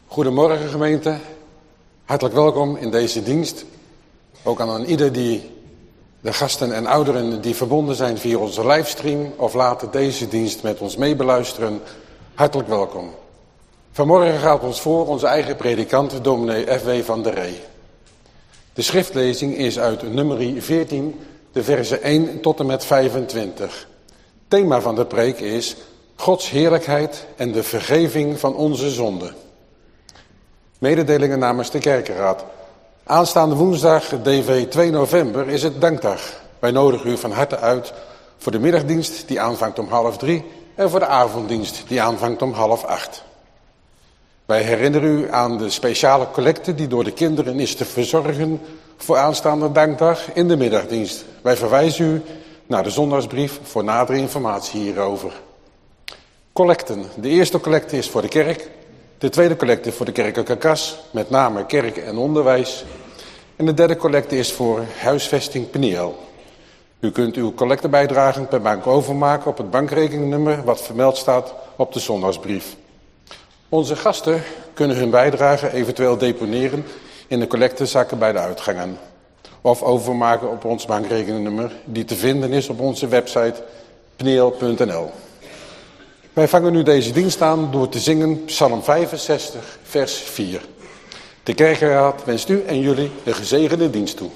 Goedemorgen gemeente, hartelijk welkom in deze dienst. Ook aan ieder die de gasten en ouderen die verbonden zijn via onze livestream of later deze dienst met ons meebeluisteren, hartelijk welkom. Vanmorgen gaat ons voor onze eigen predikant, dominee F.W. van der Ree. De schriftlezing is uit Numeri 14, de versen 1 tot en met 25. Thema van de preek is Gods heerlijkheid en de vergeving van onze zonden. Mededelingen namens de kerkenraad. Aanstaande woensdag, DV 2 november, is het Dankdag. Wij nodigen u van harte uit voor de middagdienst die aanvangt om 14:30 en voor de avonddienst die aanvangt om 7:30. Wij herinneren u aan de speciale collecte die door de kinderen is te verzorgen voor aanstaande Dankdag in de middagdienst. Wij verwijzen u naar de zondagsbrief voor nadere informatie hierover. Collecten. De eerste collecte is voor de kerk. De tweede collecte voor de kerkelijke kas, met name kerk en onderwijs. En de derde collecte is voor huisvesting Peniel. U kunt uw collectebijdragen per bank overmaken op het bankrekeningnummer wat vermeld staat op de zondagsbrief. Onze gasten kunnen hun bijdrage eventueel deponeren in de collectezakken bij de uitgangen. Of overmaken op ons bankrekeningnummer die te vinden is op onze website peniel.nl. Wij vangen nu deze dienst aan door te zingen Psalm 65, vers 4. De kerkenraad wenst u en jullie een gezegende dienst toe.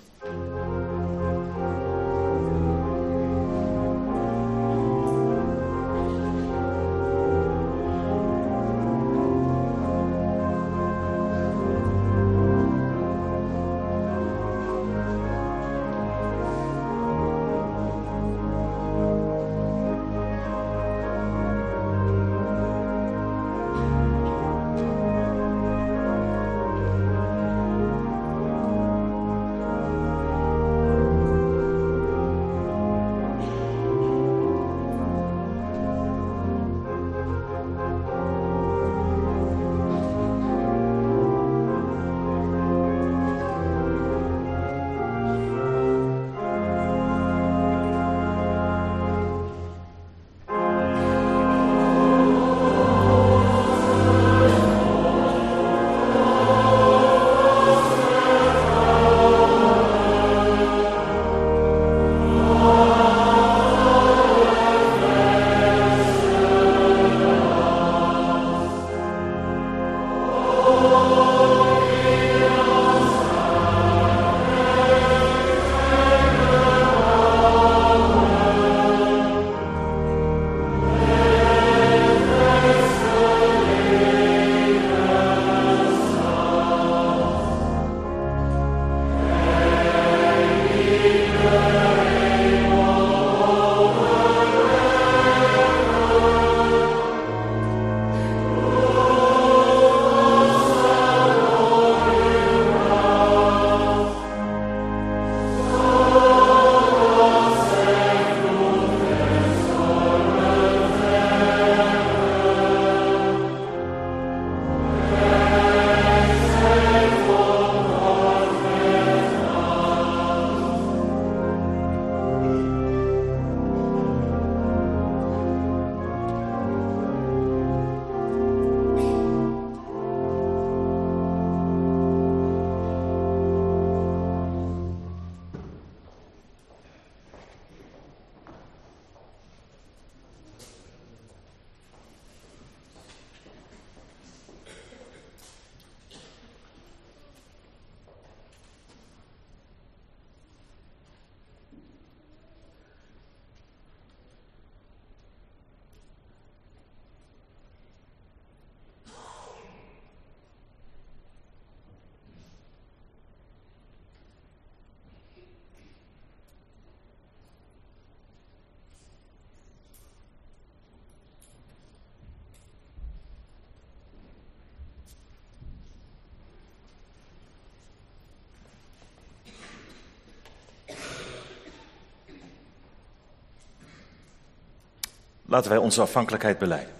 Laten wij onze afhankelijkheid belijden.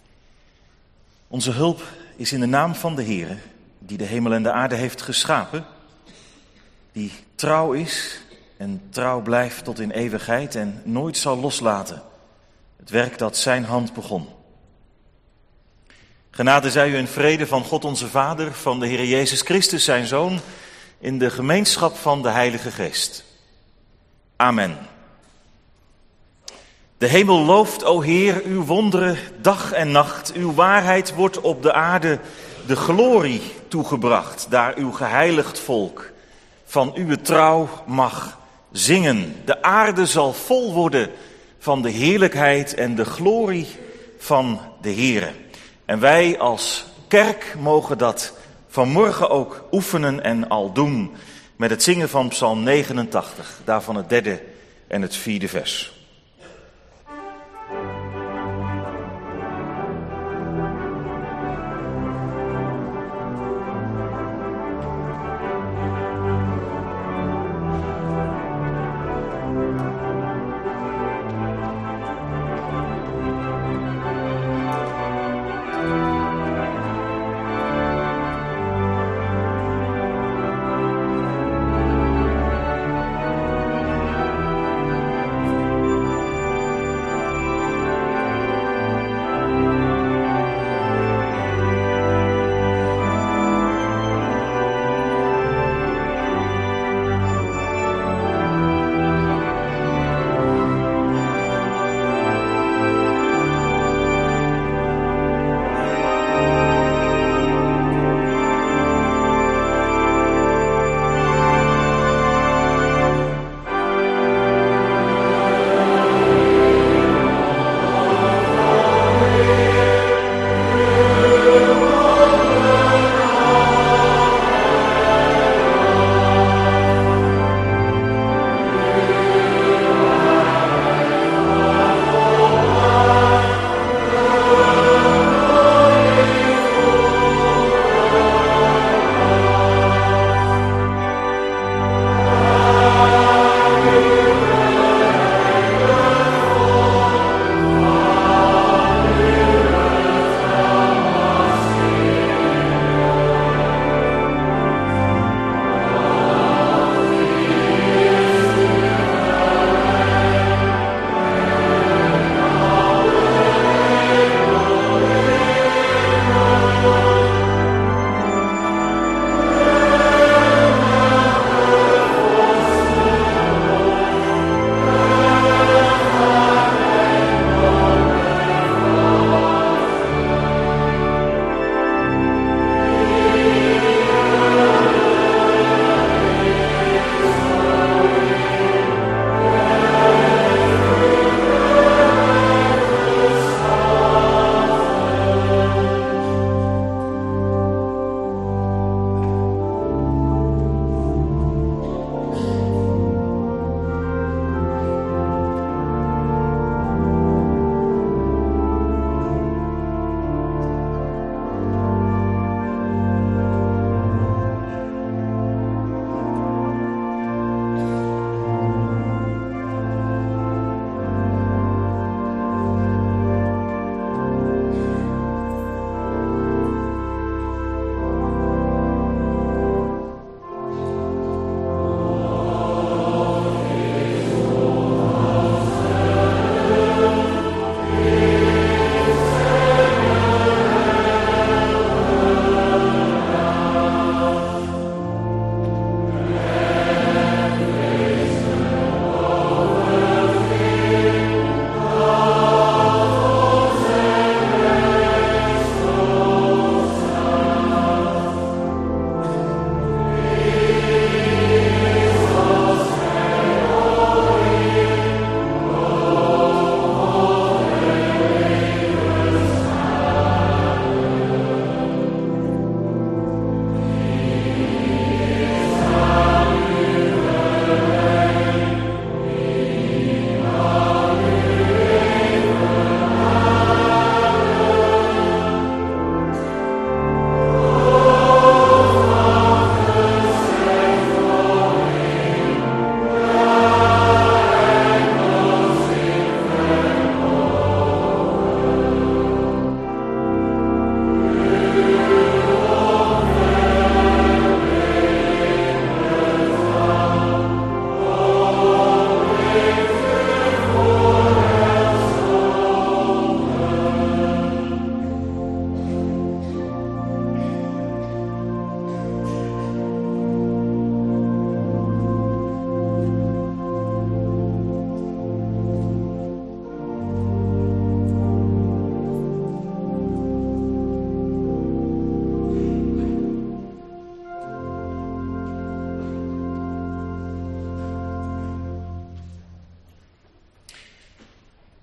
Onze hulp is in de naam van de Heere, die de hemel en de aarde heeft geschapen, die trouw is en trouw blijft tot in eeuwigheid en nooit zal loslaten het werk dat zijn hand begon. Genade zij u en vrede van God onze Vader, van de Heer Jezus Christus zijn Zoon, in de gemeenschap van de Heilige Geest. Amen. De hemel looft, o Heer, uw wonderen dag en nacht. Uw waarheid wordt op de aarde de glorie toegebracht, daar uw geheiligd volk van uw trouw mag zingen. De aarde zal vol worden van de heerlijkheid en de glorie van de Heere. En wij als kerk mogen dat vanmorgen ook oefenen en al doen met het zingen van Psalm 89, daarvan het 3e en het 4e vers.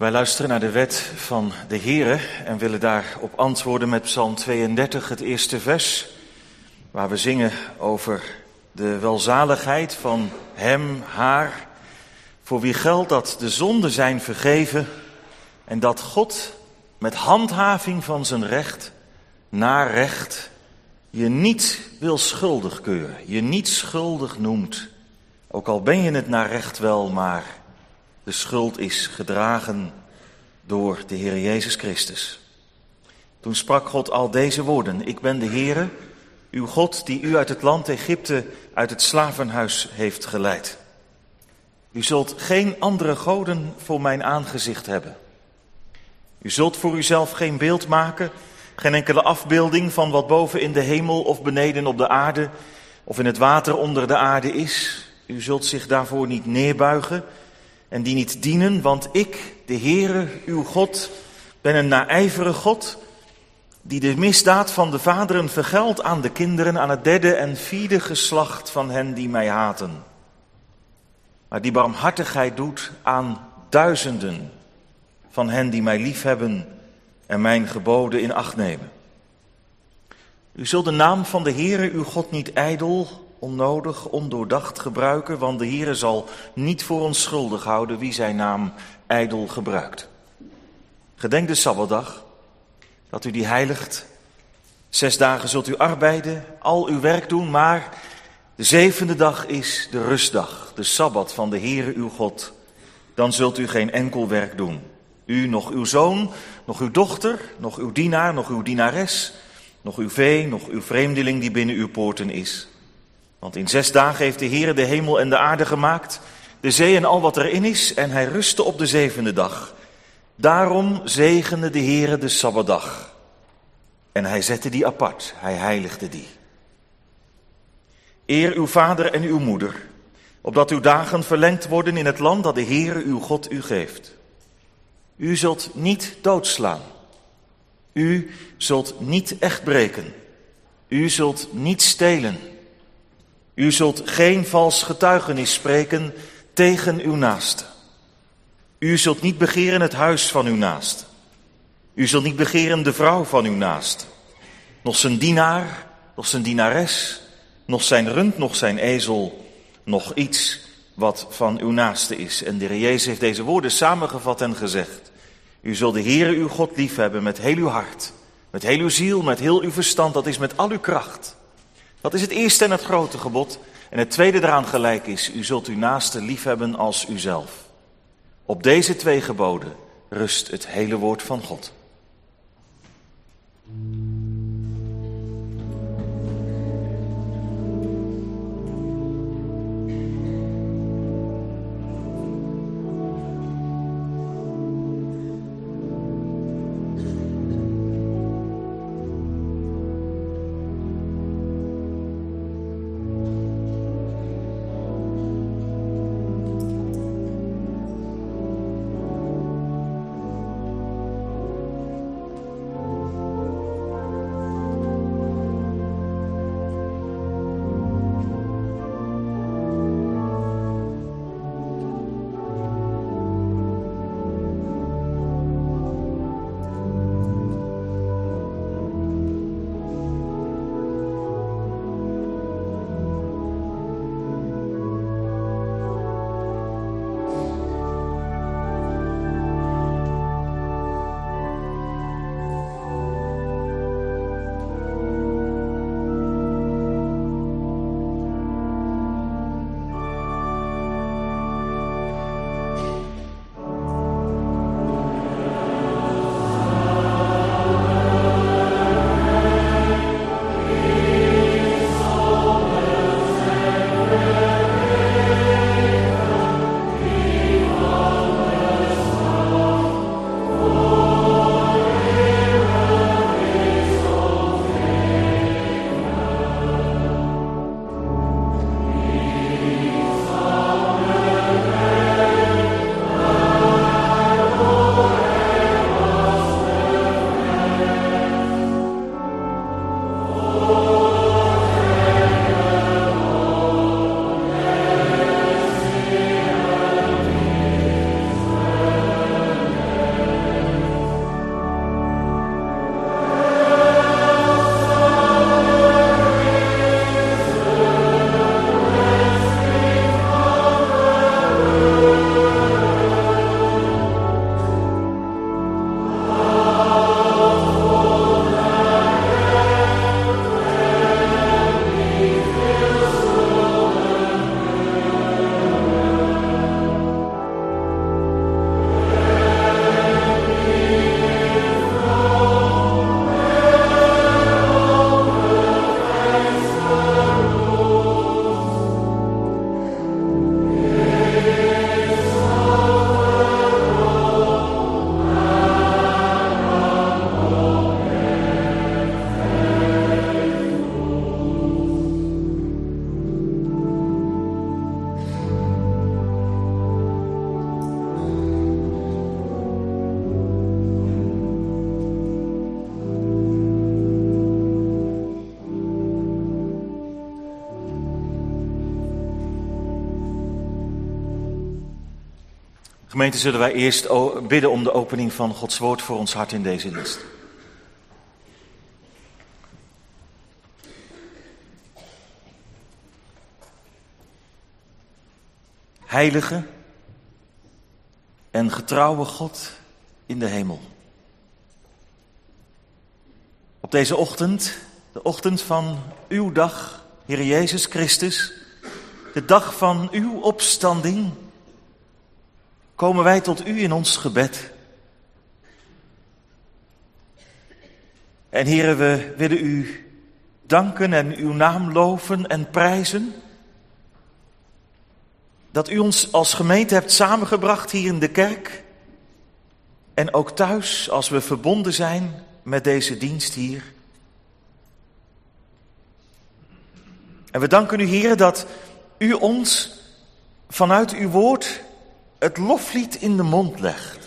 Wij luisteren naar de wet van de Heere en willen daarop antwoorden met Psalm 32, het eerste vers, waar we zingen over de welzaligheid van hem, haar, voor wie geldt dat de zonden zijn vergeven en dat God met handhaving van zijn recht, naar recht, je niet wil schuldig keuren, je niet schuldig noemt. Ook al ben je het naar recht wel, maar de schuld is gedragen door de Heer Jezus Christus. Toen sprak God al deze woorden: ik ben de Heere, uw God, die u uit het land Egypte, uit het slavenhuis heeft geleid. U zult geen andere goden voor mijn aangezicht hebben. U zult voor uzelf geen beeld maken, geen enkele afbeelding van wat boven in de hemel of beneden op de aarde of in het water onder de aarde is. U zult zich daarvoor niet neerbuigen en die niet dienen, want ik, de Heere, uw God, ben een naijverig God, die de misdaad van de vaderen vergeldt aan de kinderen, aan het derde en vierde geslacht van hen die mij haten. Maar die barmhartigheid doet aan duizenden van hen die mij liefhebben en mijn geboden in acht nemen. U zult de naam van de Heere, uw God, niet ijdel, onnodig, ondoordacht gebruiken, want de Heere zal niet voor ons schuldig houden wie zijn naam ijdel gebruikt. Gedenk de Sabbatdag, dat u die heiligt. 6 dagen zult u arbeiden, al uw werk doen, maar de 7e dag is de rustdag, de Sabbat van de Heere uw God. Dan zult u geen enkel werk doen. U, nog uw zoon, nog uw dochter, nog uw dienaar, nog uw dienares, nog uw vee, nog uw vreemdeling die binnen uw poorten is. Want in 6 dagen heeft de Heere de hemel en de aarde gemaakt, de zee en al wat erin is, en hij rustte op de 7e dag. Daarom zegende de Heere de Sabbatdag. En hij zette die apart, hij heiligde die. Eer uw vader en uw moeder, opdat uw dagen verlengd worden in het land dat de Heere uw God u geeft. U zult niet doodslaan. U zult niet echtbreken. U zult niet stelen. U zult geen vals getuigenis spreken tegen uw naaste. U zult niet begeren het huis van uw naaste. U zult niet begeren de vrouw van uw naaste. Nog zijn dienaar, nog zijn dienares, nog zijn rund, nog zijn ezel, nog iets wat van uw naaste is. En de Heer Jezus heeft deze woorden samengevat en gezegd: u zult de Heere uw God liefhebben met heel uw hart, met heel uw ziel, met heel uw verstand, dat is met al uw kracht. Dat is het eerste en het grote gebod. En het tweede eraan gelijk is: u zult uw naaste liefhebben als uzelf. Op deze 2 geboden rust het hele woord van God. Gemeente, zullen wij eerst bidden om de opening van Gods woord voor ons hart in deze dienst. Heilige en getrouwe God in de hemel. Op deze ochtend, de ochtend van uw dag, Heer Jezus Christus, de dag van uw opstanding, komen wij tot u in ons gebed. En Heere, we willen u danken en uw naam loven en prijzen, dat u ons als gemeente hebt samengebracht hier in de kerk en ook thuis als we verbonden zijn met deze dienst hier. En we danken u, Heer, dat u ons vanuit uw woord het loflied in de mond legt.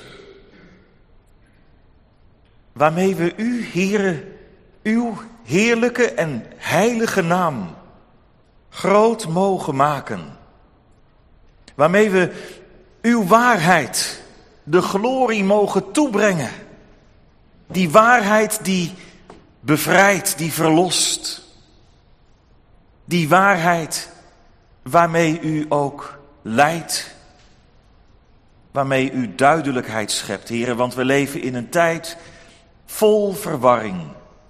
Waarmee we u, Heere, uw heerlijke en heilige naam groot mogen maken. Waarmee we uw waarheid de glorie mogen toebrengen. Die waarheid die bevrijdt, die verlost. Die waarheid waarmee u ook leidt. Waarmee u duidelijkheid schept, Heere, want we leven in een tijd vol verwarring.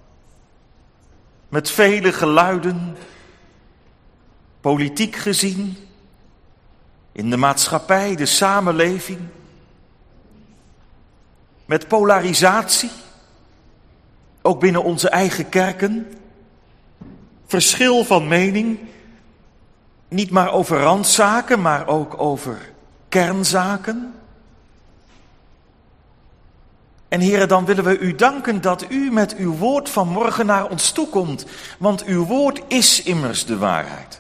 Met vele geluiden, politiek gezien, in de maatschappij, de samenleving. Met polarisatie, ook binnen onze eigen kerken. Verschil van mening, niet maar over randzaken, maar ook over kernzaken. En Heere, dan willen we u danken dat u met uw woord vanmorgen naar ons toe komt. Want uw woord is immers de waarheid.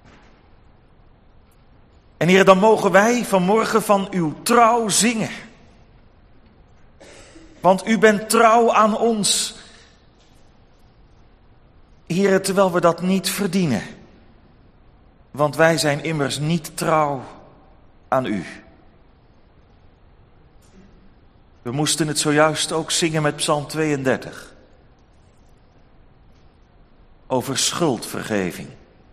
En Heere, dan mogen wij vanmorgen van uw trouw zingen. Want u bent trouw aan ons. Heere, terwijl we dat niet verdienen. Want wij zijn immers niet trouw aan u. We moesten het zojuist ook zingen met Psalm 32. Over schuldvergeving.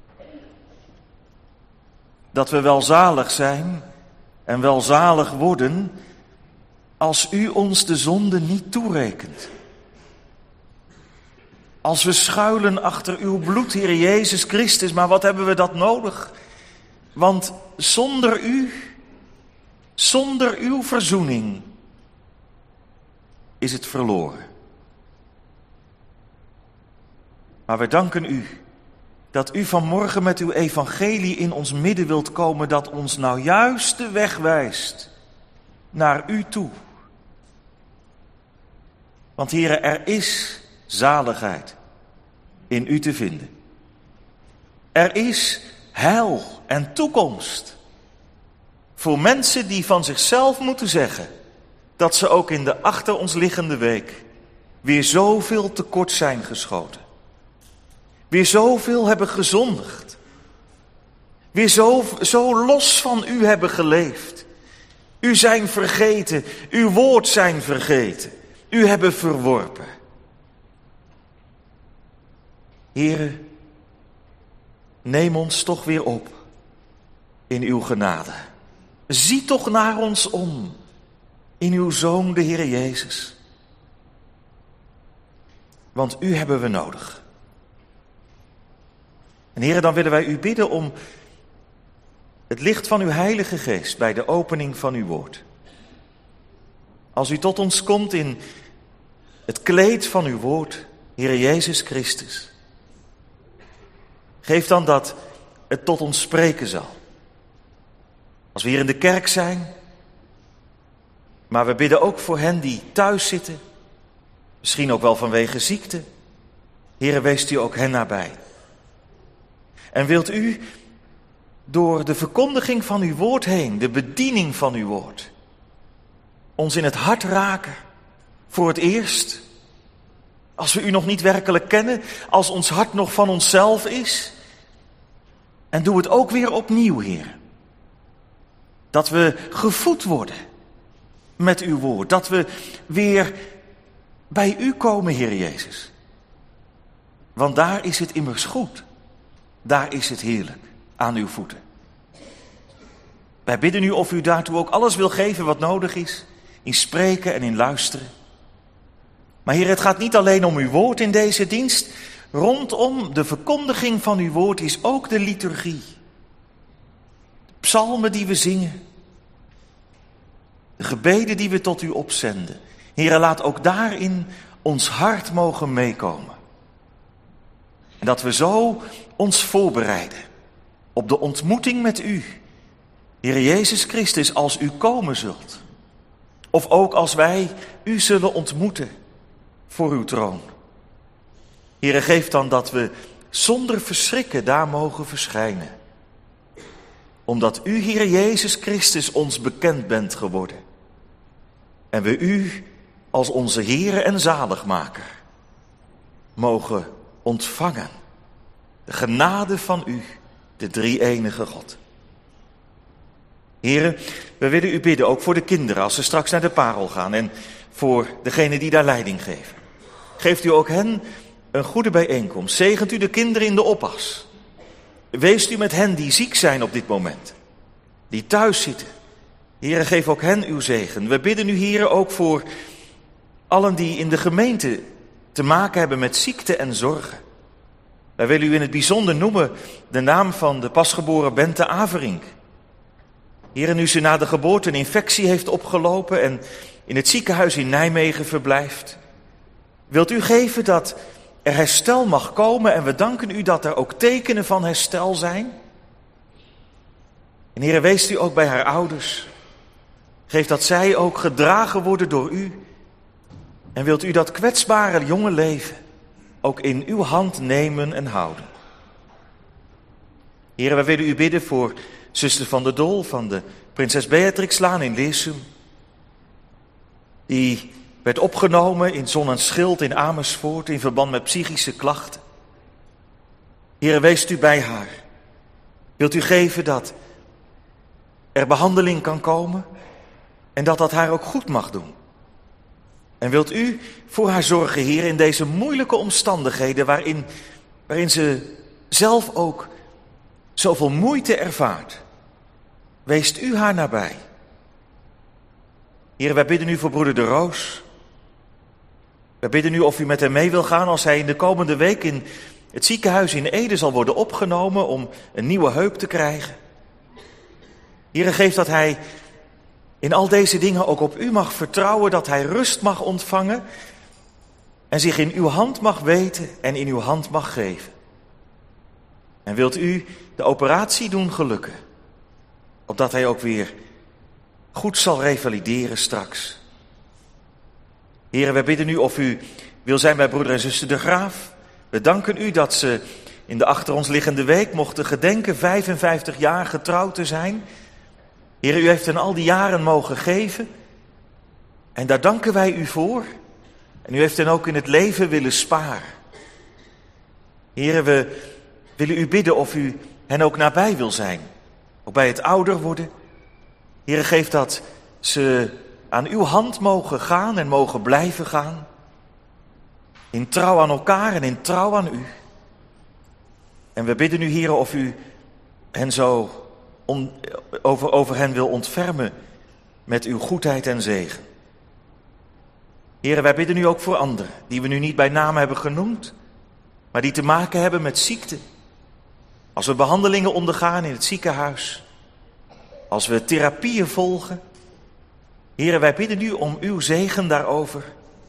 Dat we welzalig zijn en welzalig worden als u ons de zonde niet toerekent. Als we schuilen achter uw bloed, Heer Jezus Christus, maar wat hebben we dat nodig? Want zonder uw verzoening is het verloren. Maar we danken u dat u vanmorgen met uw evangelie in ons midden wilt komen, dat ons nou juist de weg wijst naar u toe. Want Heere, er is zaligheid in u te vinden. Er is heil en toekomst voor mensen die van zichzelf moeten zeggen dat ze ook in de achter ons liggende week weer zoveel tekort zijn geschoten. Weer zoveel hebben gezondigd. Weer zo los van u hebben geleefd. U zijn vergeten, uw woord zijn vergeten. U hebben verworpen. Heere, neem ons toch weer op in uw genade. Zie toch naar ons om in uw Zoon, de Heer Jezus. Want u hebben we nodig. En Heere, dan willen wij u bidden om het licht van uw Heilige Geest bij de opening van uw woord. Als u tot ons komt in het kleed van uw woord, Heer Jezus Christus. Geef dan dat het tot ons spreken zal. Als we hier in de kerk zijn, maar we bidden ook voor hen die thuis zitten, misschien ook wel vanwege ziekte. Heere, weest u ook hen nabij. En wilt u door de verkondiging van uw woord heen, de bediening van uw woord, ons in het hart raken voor het eerst, als we u nog niet werkelijk kennen, als ons hart nog van onszelf is. En doe het ook weer opnieuw, Heer. Dat we gevoed worden met uw woord. Dat we weer bij u komen, Heer Jezus. Want daar is het immers goed. Daar is het heerlijk, aan uw voeten. Wij bidden u of u daartoe ook alles wil geven wat nodig is. In spreken en in luisteren. Maar Heer, het gaat niet alleen om uw woord in deze dienst. Rondom de verkondiging van uw woord is ook de liturgie. De psalmen die we zingen. De gebeden die we tot u opzenden. Heer, laat ook daarin ons hart mogen meekomen. En dat we zo ons voorbereiden op de ontmoeting met u. Heer Jezus Christus, als u komen zult. Of ook als wij u zullen ontmoeten voor uw troon. Heer, geef dan dat we zonder verschrikken daar mogen verschijnen. Omdat u, Heer Jezus Christus, ons bekend bent geworden. En we u als onze Heere en Zaligmaker mogen ontvangen. De genade van u, de drie-enige God. Heren, we willen u bidden, ook voor de kinderen, als ze straks naar de parel gaan. En voor degenen die daar leiding geven. Geeft u ook hen een goede bijeenkomst. Zegent u de kinderen in de oppas. Weest u met hen die ziek zijn op dit moment. Die thuis zitten. Heren, geef ook hen uw zegen. We bidden u, heren, ook voor allen die in de gemeente te maken hebben met ziekte en zorgen. Wij willen u in het bijzonder noemen de naam van de pasgeboren Bente Averink. Heren, nu ze na de geboorte een infectie heeft opgelopen en in het ziekenhuis in Nijmegen verblijft. Wilt u geven dat er herstel mag komen en we danken u dat er ook tekenen van herstel zijn. En heren, wees u ook bij haar ouders. Geef dat zij ook gedragen worden door u. En wilt u dat kwetsbare jonge leven ook in uw hand nemen en houden. Heren, wij willen u bidden voor zuster Van der Dol van de Prinses Beatrixlaan in Leersum. Die werd opgenomen in Zon en Schild in Amersfoort in verband met psychische klachten. Heren, weest u bij haar. Wilt u geven dat er behandeling kan komen en dat dat haar ook goed mag doen. En wilt u voor haar zorgen, Heer, in deze moeilijke omstandigheden waarin ze zelf ook zoveel moeite ervaart. Weest u haar nabij. Heer, wij bidden u voor broeder De Roos. Wij bidden u of u met hem mee wil gaan als hij in de komende week in het ziekenhuis in Ede zal worden opgenomen om een nieuwe heup te krijgen. Heer, geef dat hij in al deze dingen ook op u mag vertrouwen, dat hij rust mag ontvangen en zich in uw hand mag weten en in uw hand mag geven. En wilt u de operatie doen gelukken, opdat hij ook weer goed zal revalideren straks. Heren, wij bidden u of u wil zijn bij broeder en zuster De Graaf. We danken u dat ze in de achter ons liggende week mochten gedenken 55 jaar getrouwd te zijn. Heer, u heeft hen al die jaren mogen geven. En daar danken wij u voor. En u heeft hen ook in het leven willen sparen. Heer, we willen u bidden of u hen ook nabij wil zijn. Ook bij het ouder worden. Heer, geef dat ze aan uw hand mogen gaan en mogen blijven gaan. In trouw aan elkaar en in trouw aan u. En we bidden u, Heer, of u hen zo over hen wil ontfermen met uw goedheid en zegen. Heer, wij bidden u ook voor anderen, die we nu niet bij naam hebben genoemd, maar die te maken hebben met ziekte. Als we behandelingen ondergaan in het ziekenhuis, als we therapieën volgen. Heer, wij bidden u om uw zegen daarover.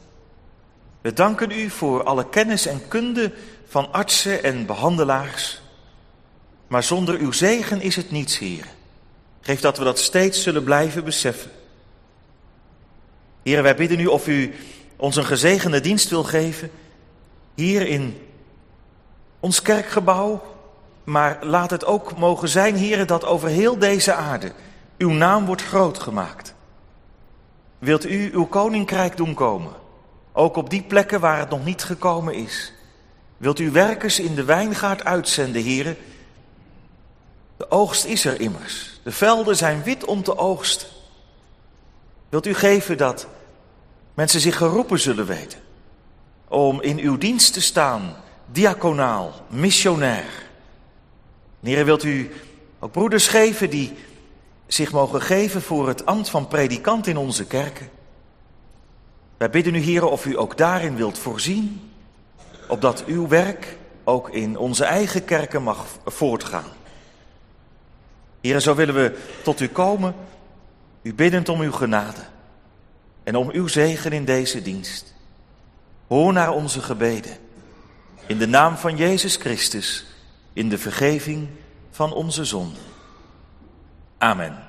We danken u voor alle kennis en kunde van artsen en behandelaars. Maar zonder uw zegen is het niets, Heer. Geef dat we dat steeds zullen blijven beseffen. Heer, wij bidden u of u ons een gezegende dienst wil geven. Hier in ons kerkgebouw. Maar laat het ook mogen zijn, Heer, dat over heel deze aarde uw naam wordt groot gemaakt. Wilt u uw koninkrijk doen komen? Ook op die plekken waar het nog niet gekomen is. Wilt u werkers in de wijngaard uitzenden, Heer? De oogst is er immers. De velden zijn wit om te oogsten. Wilt u geven dat mensen zich geroepen zullen weten om in uw dienst te staan, diaconaal, missionair. Heere, wilt u ook broeders geven die zich mogen geven voor het ambt van predikant in onze kerken. Wij bidden u, Heere, of u ook daarin wilt voorzien, opdat uw werk ook in onze eigen kerken mag voortgaan. Heere, zo willen we tot u komen, u biddend om uw genade en om uw zegen in deze dienst. Hoor naar onze gebeden, in de naam van Jezus Christus, in de vergeving van onze zonden. Amen.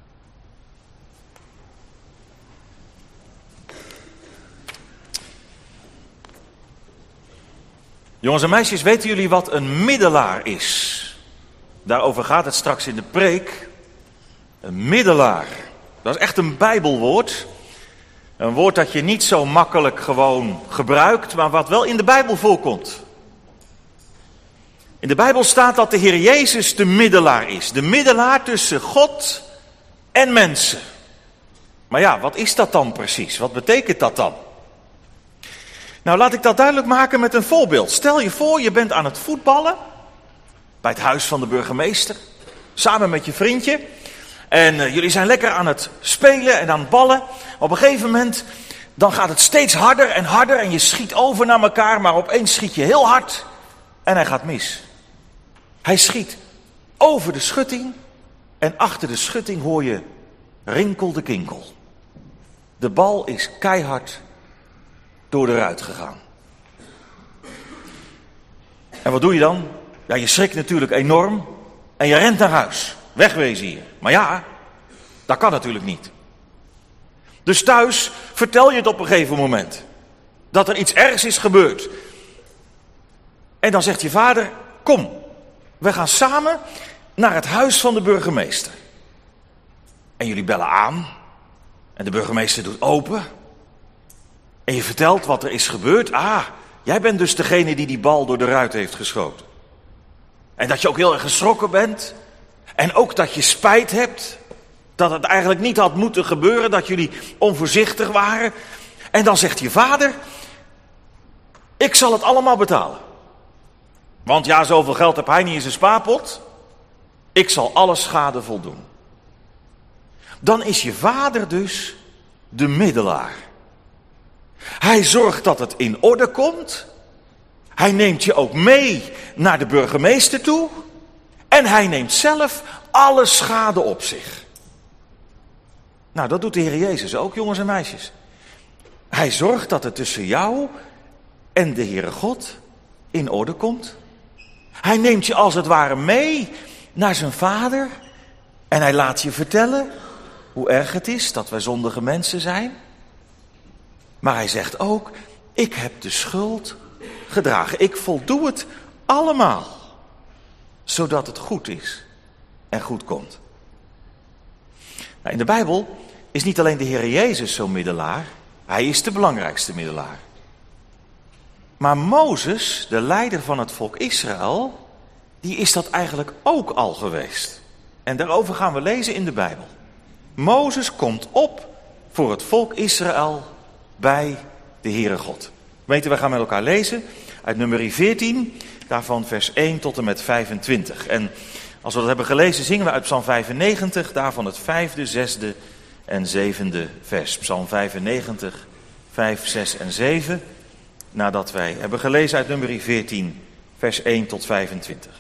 Jongens en meisjes, weten jullie wat een middelaar is? Daarover gaat het straks in de preek. Een middelaar, dat is echt een Bijbelwoord. Een woord dat je niet zo makkelijk gewoon gebruikt, maar wat wel in de Bijbel voorkomt. In de Bijbel staat dat de Heer Jezus de middelaar is. De middelaar tussen God en mensen. Maar ja, wat is dat dan precies? Wat betekent dat dan? Nou, laat ik dat duidelijk maken met een voorbeeld. Stel je voor, je bent aan het voetballen bij het huis van de burgemeester, samen met je vriendje. En jullie zijn lekker aan het spelen en aan het ballen. Op een gegeven moment, dan gaat het steeds harder en harder en je schiet over naar elkaar, maar opeens schiet je heel hard en hij gaat mis. Hij schiet over de schutting en achter de schutting hoor je rinkel de kinkel. De bal is keihard door de ruit gegaan. En wat doe je dan? Ja, je schrikt natuurlijk enorm en je rent naar huis. Wegwezen hier. Maar ja, dat kan natuurlijk niet. Dus thuis vertel je het op een gegeven moment. Dat er iets ergs is gebeurd. En dan zegt je vader, kom, we gaan samen naar het huis van de burgemeester. En jullie bellen aan. En de burgemeester doet open. En je vertelt wat er is gebeurd. Ah, jij bent dus degene die bal door de ruit heeft geschoten. En dat je ook heel erg geschrokken bent. En ook dat je spijt hebt. Dat het eigenlijk niet had moeten gebeuren. Dat jullie onvoorzichtig waren. En dan zegt je vader, ik zal het allemaal betalen. Want ja, zoveel geld heb hij niet in zijn spaarpot. Ik zal alle schade voldoen. Dan is je vader dus de middelaar. Hij zorgt dat het in orde komt. Hij neemt je ook mee naar de burgemeester toe. En hij neemt zelf alle schade op zich. Nou, dat doet de Heer Jezus ook, jongens en meisjes. Hij zorgt dat het tussen jou en de Heere God in orde komt. Hij neemt je als het ware mee naar zijn vader. En hij laat je vertellen hoe erg het is dat wij zondige mensen zijn. Maar hij zegt ook, ik heb de schuld gedragen. Ik voldoe het allemaal. Zodat het goed is en goed komt. Nou, in de Bijbel is niet alleen de Heer Jezus zo'n middelaar. Hij is de belangrijkste middelaar. Maar Mozes, de leider van het volk Israël, die is dat eigenlijk ook al geweest. En daarover gaan we lezen in de Bijbel. Mozes komt op voor het volk Israël bij de Heere God. Weten, we gaan met elkaar lezen uit Numeri 14, daarvan vers 1 tot en met 25. En als we dat hebben gelezen, zingen we uit Psalm 95, daarvan het 5e, 6e en 7e vers. Psalm 95, 5, 6 en 7, nadat wij hebben gelezen uit Numeri 14, vers 1 tot 25.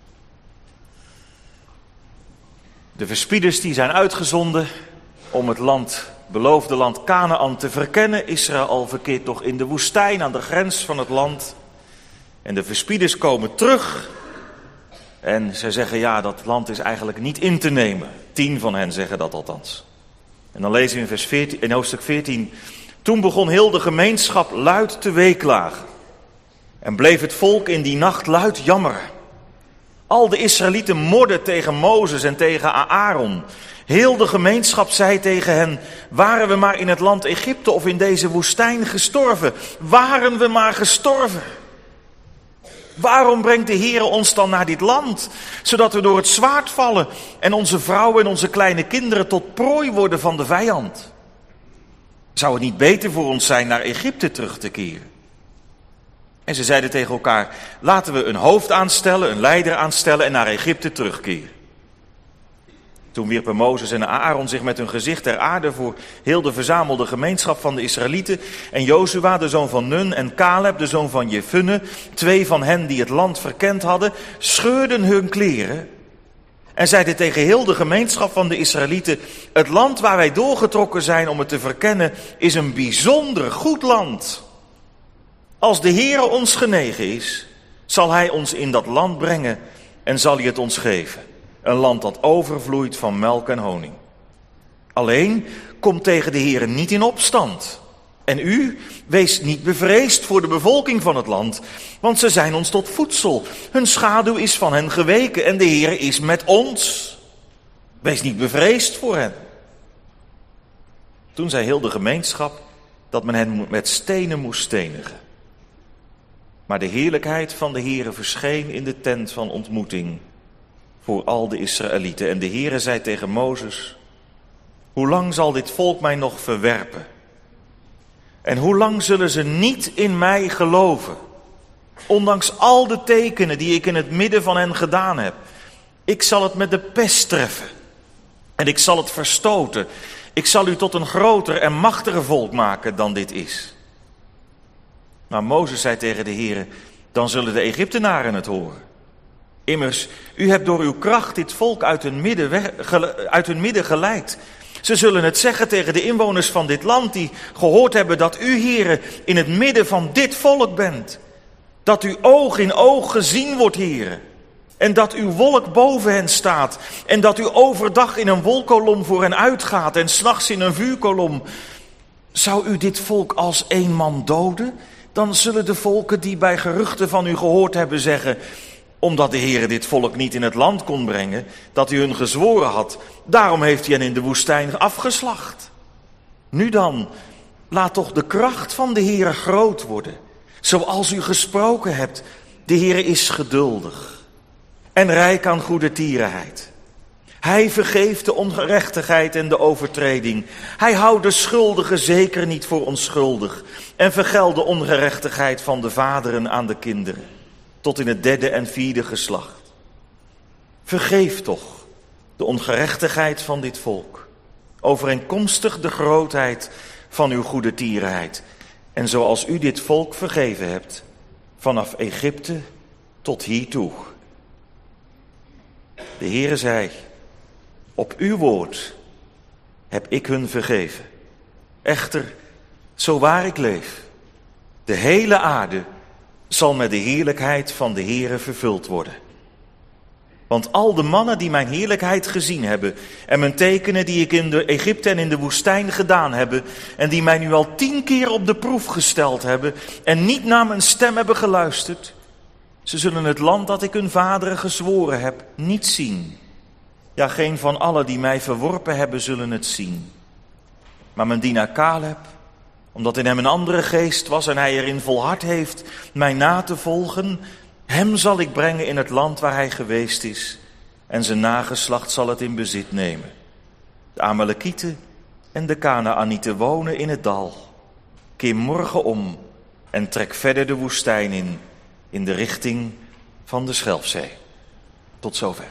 De verspieders die zijn uitgezonden om het beloofde land Kanaan te verkennen. Israël verkeert toch in de woestijn aan de grens van het land. En de verspieders komen terug. En ze zeggen, ja, dat land is eigenlijk niet in te nemen. 10 van hen zeggen dat althans. En dan lezen we in vers 14, in hoofdstuk 14. Toen begon heel de gemeenschap luid te weeklagen. En bleef het volk in die nacht luid jammeren. Al de Israëlieten morden tegen Mozes en tegen Aaron. Heel de gemeenschap zei tegen hen, waren we maar in het land Egypte of in deze woestijn gestorven. Waren we maar gestorven. Waarom brengt de Heere ons dan naar dit land, zodat we door het zwaard vallen en onze vrouwen en onze kleine kinderen tot prooi worden van de vijand? Zou het niet beter voor ons zijn naar Egypte terug te keren? En ze zeiden tegen elkaar, laten we een hoofd aanstellen, een leider aanstellen en naar Egypte terugkeren. Toen wierpen Mozes en Aaron zich met hun gezicht ter aarde voor heel de verzamelde gemeenschap van de Israëlieten. En Jozua, de zoon van Nun, en Caleb, de zoon van Jefunne, 2 van hen die het land verkend hadden, scheurden hun kleren en zeiden tegen heel de gemeenschap van de Israëlieten, het land waar wij doorgetrokken zijn om het te verkennen is een bijzonder goed land. Als de Heere ons genegen is, zal hij ons in dat land brengen en zal hij het ons geven. Een land dat overvloeit van melk en honing. Alleen, kom tegen de Heere niet in opstand. En u, wees niet bevreesd voor de bevolking van het land, want ze zijn ons tot voedsel. Hun schaduw is van hen geweken en de Heere is met ons. Wees niet bevreesd voor hen. Toen zei heel de gemeenschap dat men hen met stenen moest stenigen. Maar de heerlijkheid van de Heere verscheen in de tent van ontmoeting voor al de Israëlieten. En de Heere zei tegen Mozes, hoe lang zal dit volk mij nog verwerpen? En hoe lang zullen ze niet in mij geloven? Ondanks al de tekenen die ik in het midden van hen gedaan heb. Ik zal het met de pest treffen. En ik zal het verstoten. Ik zal u tot een groter en machtiger volk maken dan dit is. Maar Mozes zei tegen de Heere, dan zullen de Egyptenaren het horen. Immers, u hebt door uw kracht dit volk uit hun midden geleid. Ze zullen het zeggen tegen de inwoners van dit land die gehoord hebben dat u, Heere, in het midden van dit volk bent. Dat u oog in oog gezien wordt, Heere. En dat uw wolk boven hen staat. En dat u overdag in een wolkolom voor hen uitgaat en 's nachts in een vuurkolom. Zou u dit volk als één man doden? Dan zullen de volken die bij geruchten van u gehoord hebben zeggen, omdat de Heere dit volk niet in het land kon brengen, dat u hun gezworen had, daarom heeft hij hen in de woestijn afgeslacht. Nu dan, laat toch de kracht van de Heere groot worden, zoals u gesproken hebt. De Heere is geduldig en rijk aan goedertierenheid. Hij vergeeft de ongerechtigheid en de overtreding. Hij houdt de schuldige zeker niet voor onschuldig en vergeldt de ongerechtigheid van de vaderen aan de kinderen, tot in het 3e en 4e geslacht. Vergeef toch de ongerechtigheid van dit volk, overeenkomstig de grootheid van uw goedertierenheid. En zoals u dit volk vergeven hebt, vanaf Egypte tot hiertoe. De Heere zei, op uw woord heb ik hun vergeven. Echter, zo waar ik leef, de hele aarde zal met de heerlijkheid van de Heere vervuld worden. Want al de mannen die mijn heerlijkheid gezien hebben en mijn tekenen die ik in de Egypte en in de woestijn gedaan hebben en die mij nu al 10 keer op de proef gesteld hebben en niet naar mijn stem hebben geluisterd, ze zullen het land dat ik hun vaderen gezworen heb niet zien. Ja, geen van allen die mij verworpen hebben zullen het zien. Maar mijn dienaar Caleb, omdat in hem een andere geest was en hij erin volhard heeft mij na te volgen, hem zal ik brengen in het land waar hij geweest is en zijn nageslacht zal het in bezit nemen. De Amalekieten en de Kanaanieten wonen in het dal. Keer morgen om en trek verder de woestijn in de richting van de Schelfzee. Tot zover.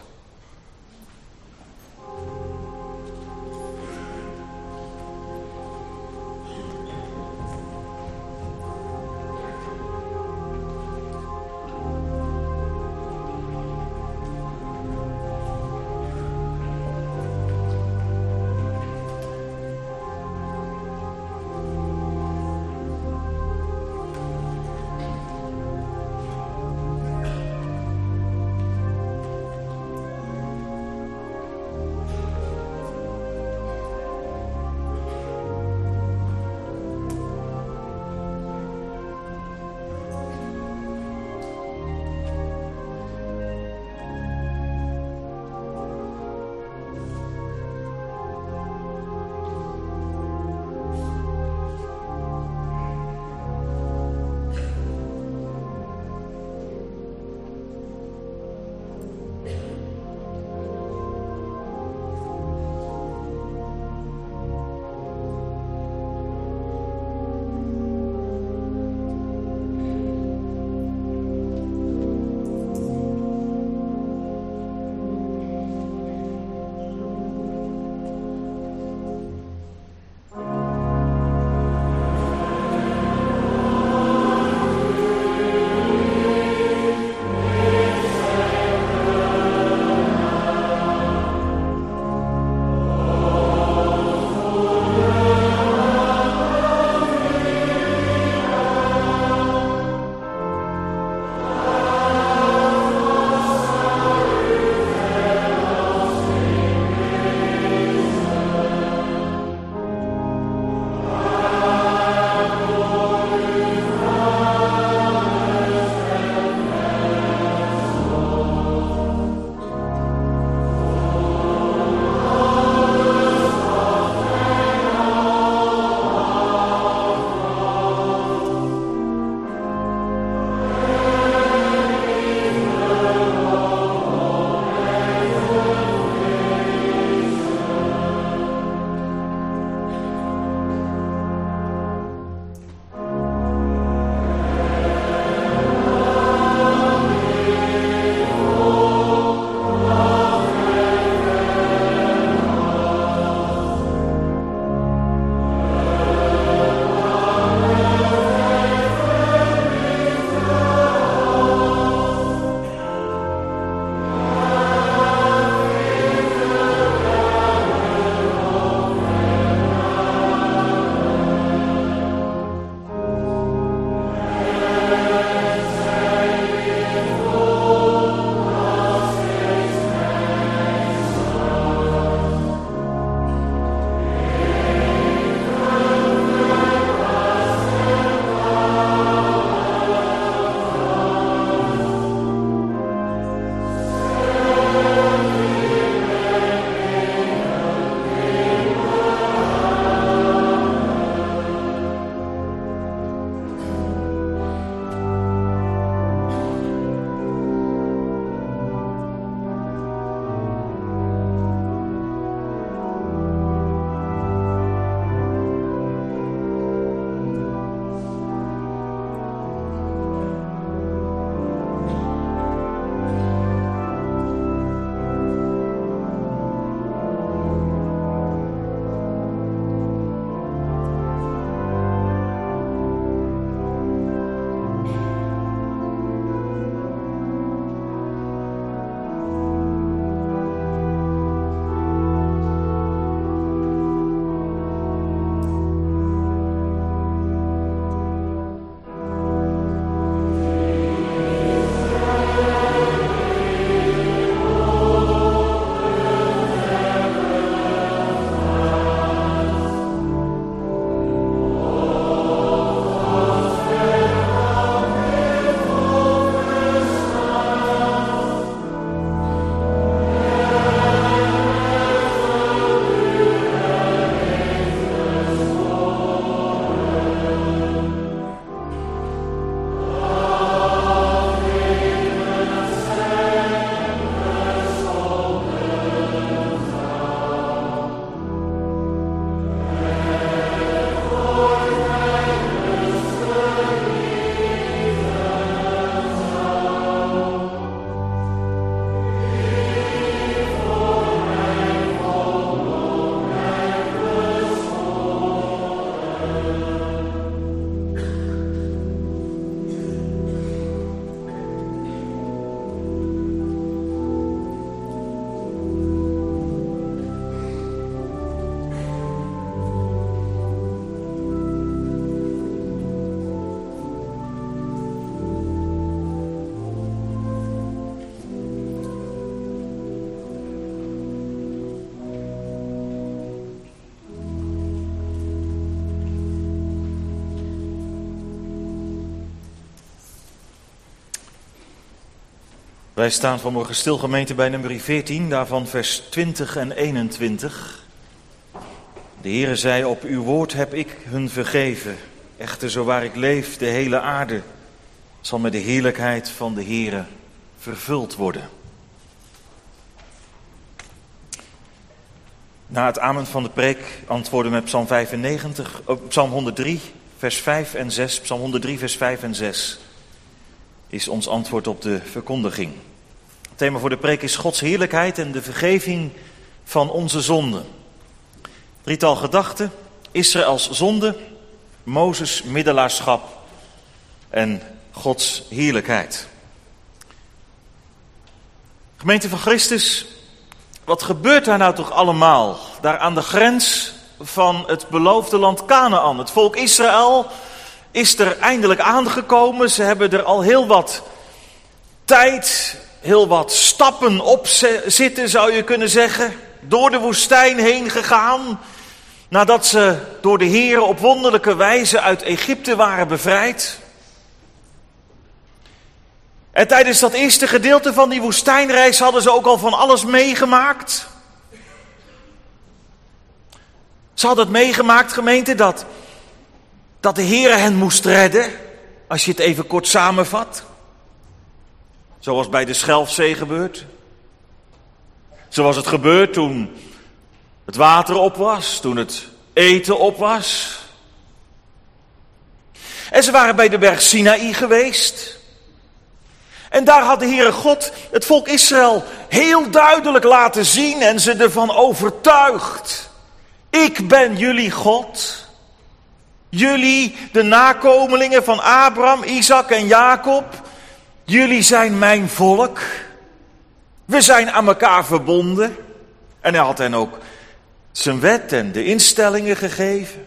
Wij staan vanmorgen stil, gemeente, bij nummer 14, daarvan vers 20 en 21. De Heere zei, op uw woord heb ik hun vergeven. Echter, zo waar ik leef, de hele aarde zal met de heerlijkheid van de Heere vervuld worden. Na het amen van de preek antwoorden we met Psalm 103, vers 5 en 6. Psalm 103, vers 5 en 6 is ons antwoord op de verkondiging. Het thema voor de preek is Gods heerlijkheid en de vergeving van onze zonden. Drietal gedachten: Israëls zonde, Mozes middelaarschap en Gods heerlijkheid. Gemeente van Christus, wat gebeurt daar nou toch allemaal? Daar aan de grens van het beloofde land Kanaän. Het volk Israël is er eindelijk aangekomen. Ze hebben er al heel wat tijd, heel wat stappen op zitten, zou je kunnen zeggen. Door de woestijn heen gegaan. Nadat ze door de Heere op wonderlijke wijze uit Egypte waren bevrijd. En tijdens dat eerste gedeelte van die woestijnreis hadden ze ook al van alles meegemaakt. Ze hadden het meegemaakt, gemeente, dat de Heere hen moest redden. Als je het even kort samenvat. Zoals bij de Schelfzee gebeurt. Zoals het gebeurt toen het water op was, toen het eten op was. En ze waren bij de berg Sinaï geweest. En daar had de Heere God het volk Israël heel duidelijk laten zien en ze ervan overtuigd. Ik ben jullie God. Jullie, de nakomelingen van Abraham, Isaac en Jacob. Jullie zijn mijn volk. We zijn aan elkaar verbonden. En hij had hen ook zijn wet en de instellingen gegeven.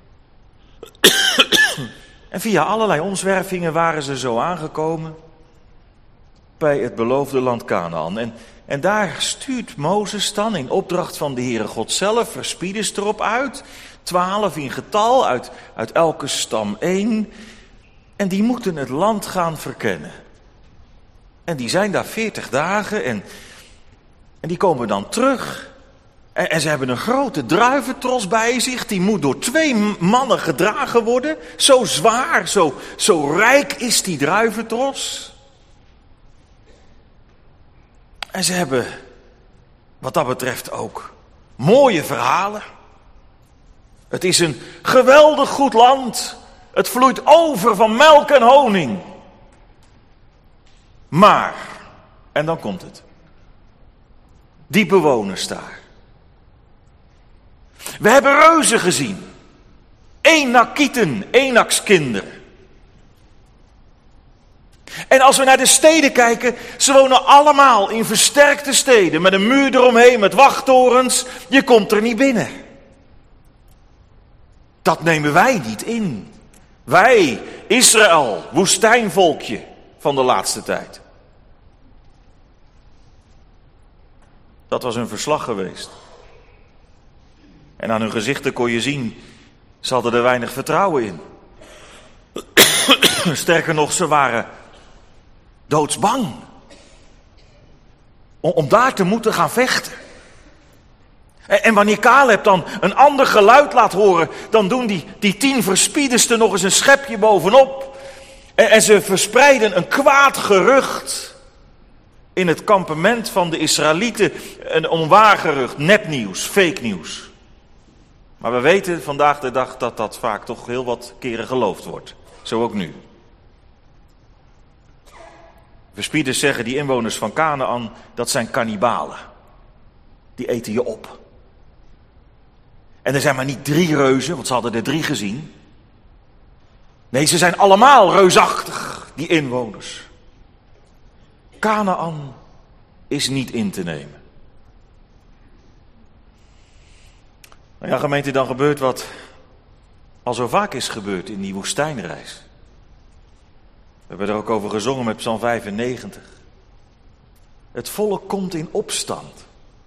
En via allerlei omzwervingen waren ze zo aangekomen bij het beloofde land Kanaän. En daar stuurt Mozes dan in opdracht van de Heere God zelf verspieders erop uit. 12 in getal, uit elke stam 1. En die moeten het land gaan verkennen. En die zijn daar 40 dagen en die komen dan terug. En ze hebben een grote druiventros bij zich. Die moet door 2 mannen gedragen worden. Zo zwaar, zo rijk is die druiventros. En ze hebben wat dat betreft ook mooie verhalen. Het is een geweldig goed land. Het vloeit over van melk en honing. Maar, en dan komt het. Die bewoners daar. We hebben reuzen gezien. Enakieten, Enakskinderen. En als we naar de steden kijken, ze wonen allemaal in versterkte steden. Met een muur eromheen, met wachttorens. Je komt er niet binnen. Dat nemen wij niet in. Wij, Israël, woestijnvolkje van de laatste tijd. Dat was hun verslag geweest. En aan hun gezichten kon je zien, ze hadden er weinig vertrouwen in. Sterker nog, ze waren doodsbang. Om daar te moeten gaan vechten. En wanneer Caleb dan een ander geluid laat horen, dan doen die 10 verspieders er nog eens een schepje bovenop. En ze verspreiden een kwaad gerucht in het kampement van de Israëlieten. Een onwaar gerucht, nepnieuws, fake nieuws. Maar we weten vandaag de dag dat dat vaak toch heel wat keren geloofd wordt. Zo ook nu. Verspieders zeggen die inwoners van Kanaän, dat zijn kannibalen. Die eten je op. En er zijn maar niet 3 reuzen, want ze hadden er 3 gezien. Nee, ze zijn allemaal reusachtig, die inwoners. Kanaän is niet in te nemen. Nou ja, gemeente, dan gebeurt wat al zo vaak is gebeurd in die woestijnreis. We hebben er ook over gezongen met Psalm 95. Het volk komt in opstand.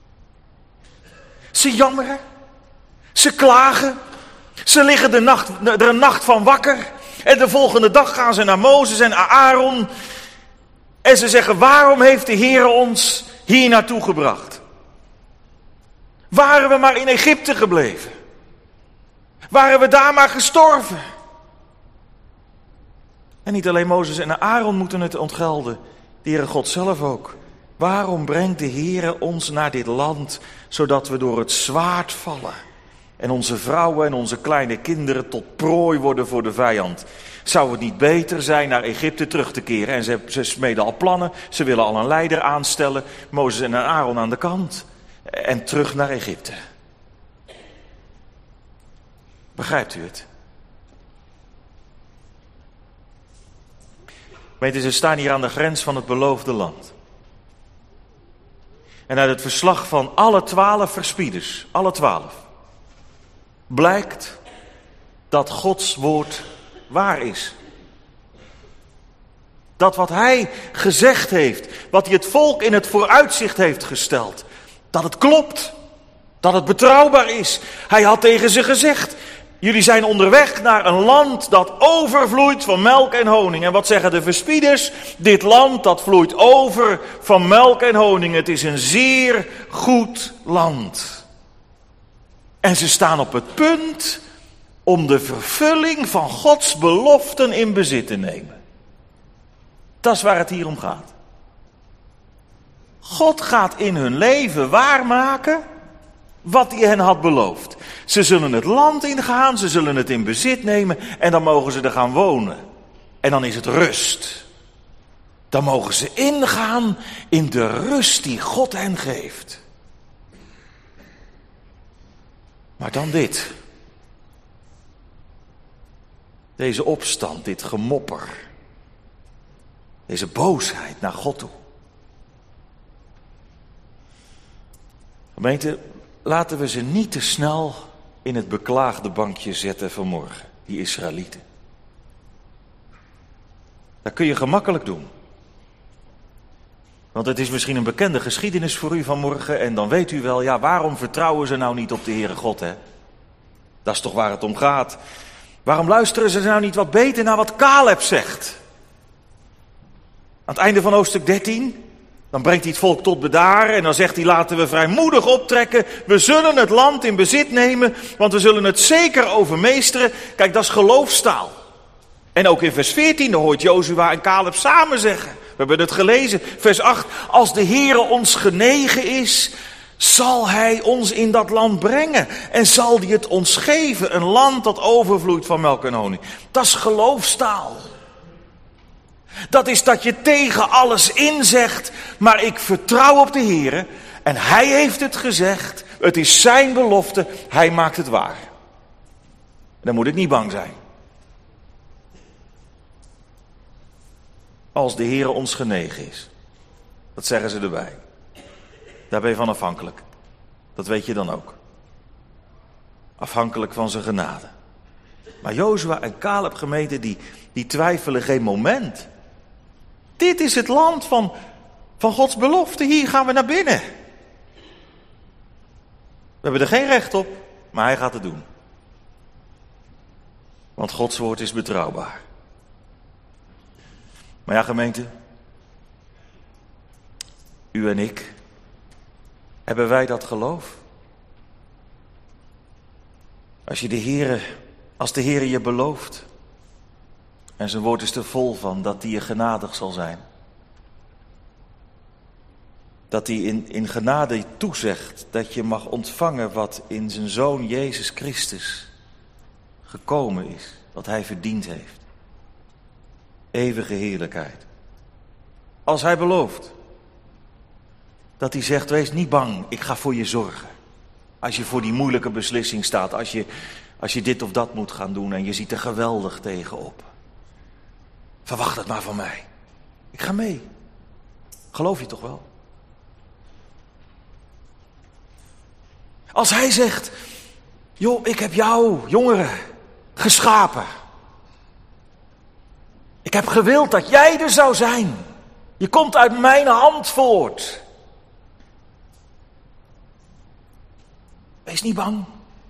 Ze jammeren. Ze klagen. Ze liggen er een nacht van wakker. En de volgende dag gaan ze naar Mozes en Aaron. En ze zeggen, waarom heeft de Heer ons hier naartoe gebracht? Waren we maar in Egypte gebleven? Waren we daar maar gestorven? En niet alleen Mozes en Aaron moeten het ontgelden, de Heere God zelf ook. Waarom brengt de Heere ons naar dit land, zodat we door het zwaard vallen? En onze vrouwen en onze kleine kinderen tot prooi worden voor de vijand. Zou het niet beter zijn naar Egypte terug te keren? En ze smeden al plannen, ze willen al een leider aanstellen. Mozes en Aaron aan de kant. En terug naar Egypte. Begrijpt u het? Weten, ze staan hier aan de grens van het beloofde land. En uit het verslag van alle 12 verspieders, alle 12, blijkt dat Gods woord waar is. Dat wat hij gezegd heeft, wat hij het volk in het vooruitzicht heeft gesteld, dat het klopt, dat het betrouwbaar is. Hij had tegen ze gezegd, jullie zijn onderweg naar een land dat overvloeit van melk en honing. En wat zeggen de verspieders? Dit land dat vloeit over van melk en honing. Het is een zeer goed land. En ze staan op het punt om de vervulling van Gods beloften in bezit te nemen. Dat is waar het hier om gaat. God gaat in hun leven waarmaken wat hij hen had beloofd. Ze zullen het land ingaan, ze zullen het in bezit nemen en dan mogen ze er gaan wonen. En dan is het rust. Dan mogen ze ingaan in de rust die God hen geeft. Maar dan dit. Deze opstand, dit gemopper. Deze boosheid naar God toe. Gemeente, laten we ze niet te snel in het beklaagde bankje zetten vanmorgen, die Israëlieten. Dat kun je gemakkelijk doen. Want het is misschien een bekende geschiedenis voor u vanmorgen en dan weet u wel, ja, waarom vertrouwen ze nou niet op de Heere God, hè? Dat is toch waar het om gaat. Waarom luisteren ze nou niet wat beter naar wat Caleb zegt? Aan het einde van hoofdstuk 13, dan brengt hij het volk tot bedaren en dan zegt hij, laten we vrijmoedig optrekken. We zullen het land in bezit nemen, want we zullen het zeker overmeesteren. Kijk, dat is geloofstaal. En ook in vers 14, dan hoort Jozua en Caleb samen zeggen. We hebben het gelezen, vers 8. Als de Heere ons genegen is, zal hij ons in dat land brengen. En zal hij het ons geven, een land dat overvloeit van melk en honing. Dat is geloofstaal. Dat is dat je tegen alles inzegt, maar ik vertrouw op de Heere. En hij heeft het gezegd, het is zijn belofte, hij maakt het waar. Dan moet ik niet bang zijn. Als de Heere ons genegen is. Dat zeggen ze erbij. Daar ben je van afhankelijk. Dat weet je dan ook. Afhankelijk van zijn genade. Maar Jozua en Caleb, gemeente, die twijfelen geen moment. Dit is het land van Gods belofte. Hier gaan we naar binnen. We hebben er geen recht op, maar hij gaat het doen. Want Gods woord is betrouwbaar. Maar ja, gemeente, u en ik, hebben wij dat geloof? Als de Heere je belooft, en zijn woord is er vol van, dat hij je genadig zal zijn. Dat hij in genade toezegt dat je mag ontvangen wat in zijn Zoon Jezus Christus gekomen is, wat hij verdiend heeft. Eeuwige heerlijkheid. Als hij belooft dat hij zegt, wees niet bang, ik ga voor je zorgen. Als je voor die moeilijke beslissing staat, als je dit of dat moet gaan doen en je ziet er geweldig tegenop. Verwacht het maar van mij. Ik ga mee. Geloof je toch wel? Als hij zegt, joh, ik heb jou, jongeren, geschapen. Ik heb gewild dat jij er zou zijn. Je komt uit mijn hand voort. Wees niet bang.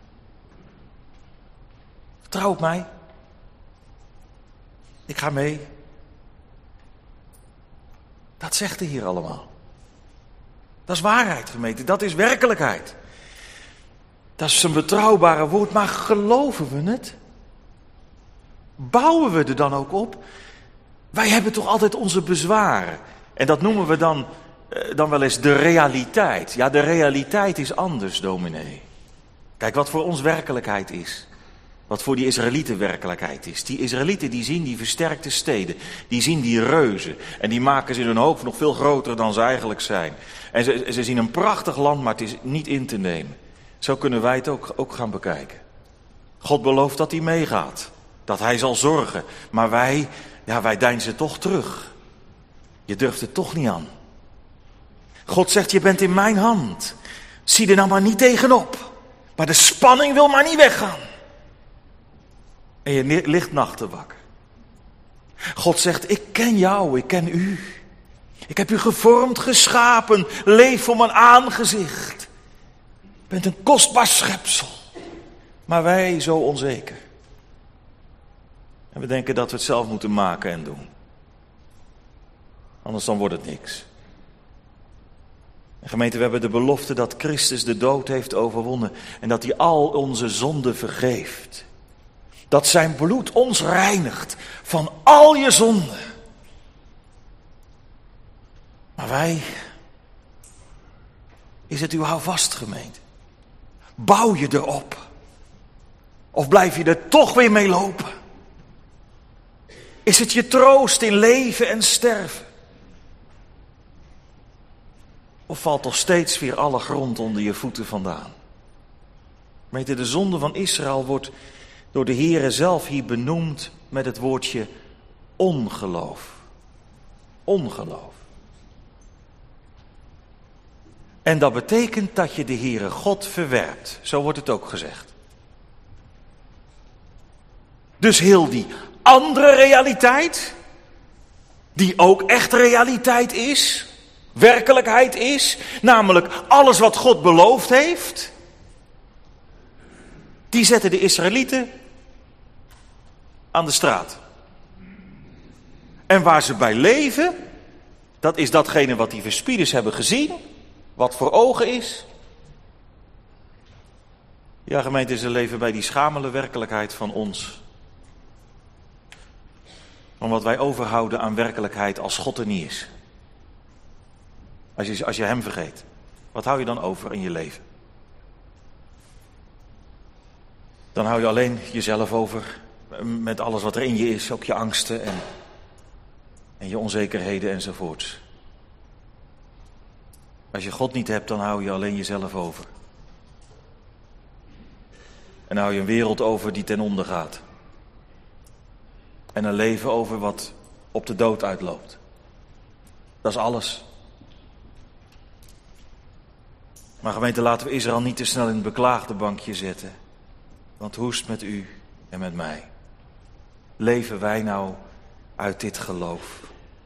Vertrouw op mij. Ik ga mee. zegt de Heer allemaal. Dat is waarheid, gemeente. Dat is werkelijkheid. Dat is een betrouwbare woord, maar geloven we het? Bouwen we er dan ook op? Wij hebben toch altijd onze bezwaren. En dat noemen we dan wel eens de realiteit. Ja, de realiteit is anders, dominee. Kijk, wat voor ons werkelijkheid is. Wat voor die Israëlieten werkelijkheid is. Die Israëlieten die zien die versterkte steden. Die zien die reuzen. En die maken ze in hun hoofd nog veel groter dan ze eigenlijk zijn. En ze zien een prachtig land, maar het is niet in te nemen. Zo kunnen wij het ook gaan bekijken. God belooft dat hij meegaat. Dat hij zal zorgen. Maar wij deinzen toch terug. Je durft het toch niet aan. God zegt, je bent in mijn hand. Zie er nou maar niet tegenop. Maar de spanning wil maar niet weggaan. En je ligt nachten wakker. God zegt, ik ken jou, ik ken u. Ik heb u gevormd, geschapen. Leef voor mijn aangezicht. Je bent een kostbaar schepsel. Maar wij zo onzeker. En we denken dat we het zelf moeten maken en doen. Anders dan wordt het niks. En gemeente, we hebben de belofte dat Christus de dood heeft overwonnen. En dat hij al onze zonden vergeeft. Dat zijn bloed ons reinigt van al je zonden. Maar wij, is het uw houvast, gemeente? Bouw je erop? Of blijf je er toch weer mee lopen? Is het je troost in leven en sterven? Of valt toch steeds weer alle grond onder je voeten vandaan? Gemeente, de zonde van Israël wordt door de Heere zelf hier benoemd met het woordje ongeloof. Ongeloof. En dat betekent dat je de Heere God verwerpt. Zo wordt het ook gezegd. Dus heel die andere realiteit, die ook echt realiteit is, werkelijkheid is, namelijk alles wat God beloofd heeft, die zetten de Israëlieten aan de straat. En waar ze bij leven, dat is datgene wat die verspieders hebben gezien, wat voor ogen is. Ja, gemeente, ze leven bij die schamele werkelijkheid van ons. Van wat wij overhouden aan werkelijkheid als God er niet is. Als je hem vergeet, wat hou je dan over in je leven? Dan hou je alleen jezelf over met alles wat er in je is, ook je angsten en je onzekerheden enzovoorts. Als je God niet hebt, dan hou je alleen jezelf over. En dan hou je een wereld over die ten onder gaat. En een leven over wat op de dood uitloopt. Dat is alles. Maar gemeente, laten we Israël niet te snel in het beklaagde bankje zetten. Want hoe is het met u en met mij? Leven wij nou uit dit geloof?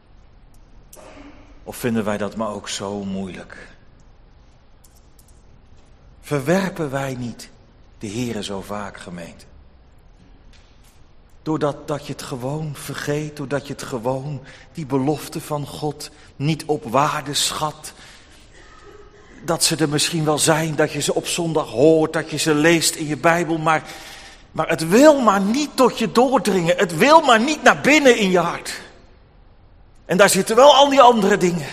Of vinden wij dat maar ook zo moeilijk? Verwerpen wij niet de Heere zo vaak, gemeente? Doordat je het gewoon vergeet, doordat je het gewoon, die belofte van God, niet op waarde schat. Dat ze er misschien wel zijn, dat je ze op zondag hoort, dat je ze leest in je Bijbel, maar het wil maar niet tot je doordringen. Het wil maar niet naar binnen in je hart. En daar zitten wel al die andere dingen.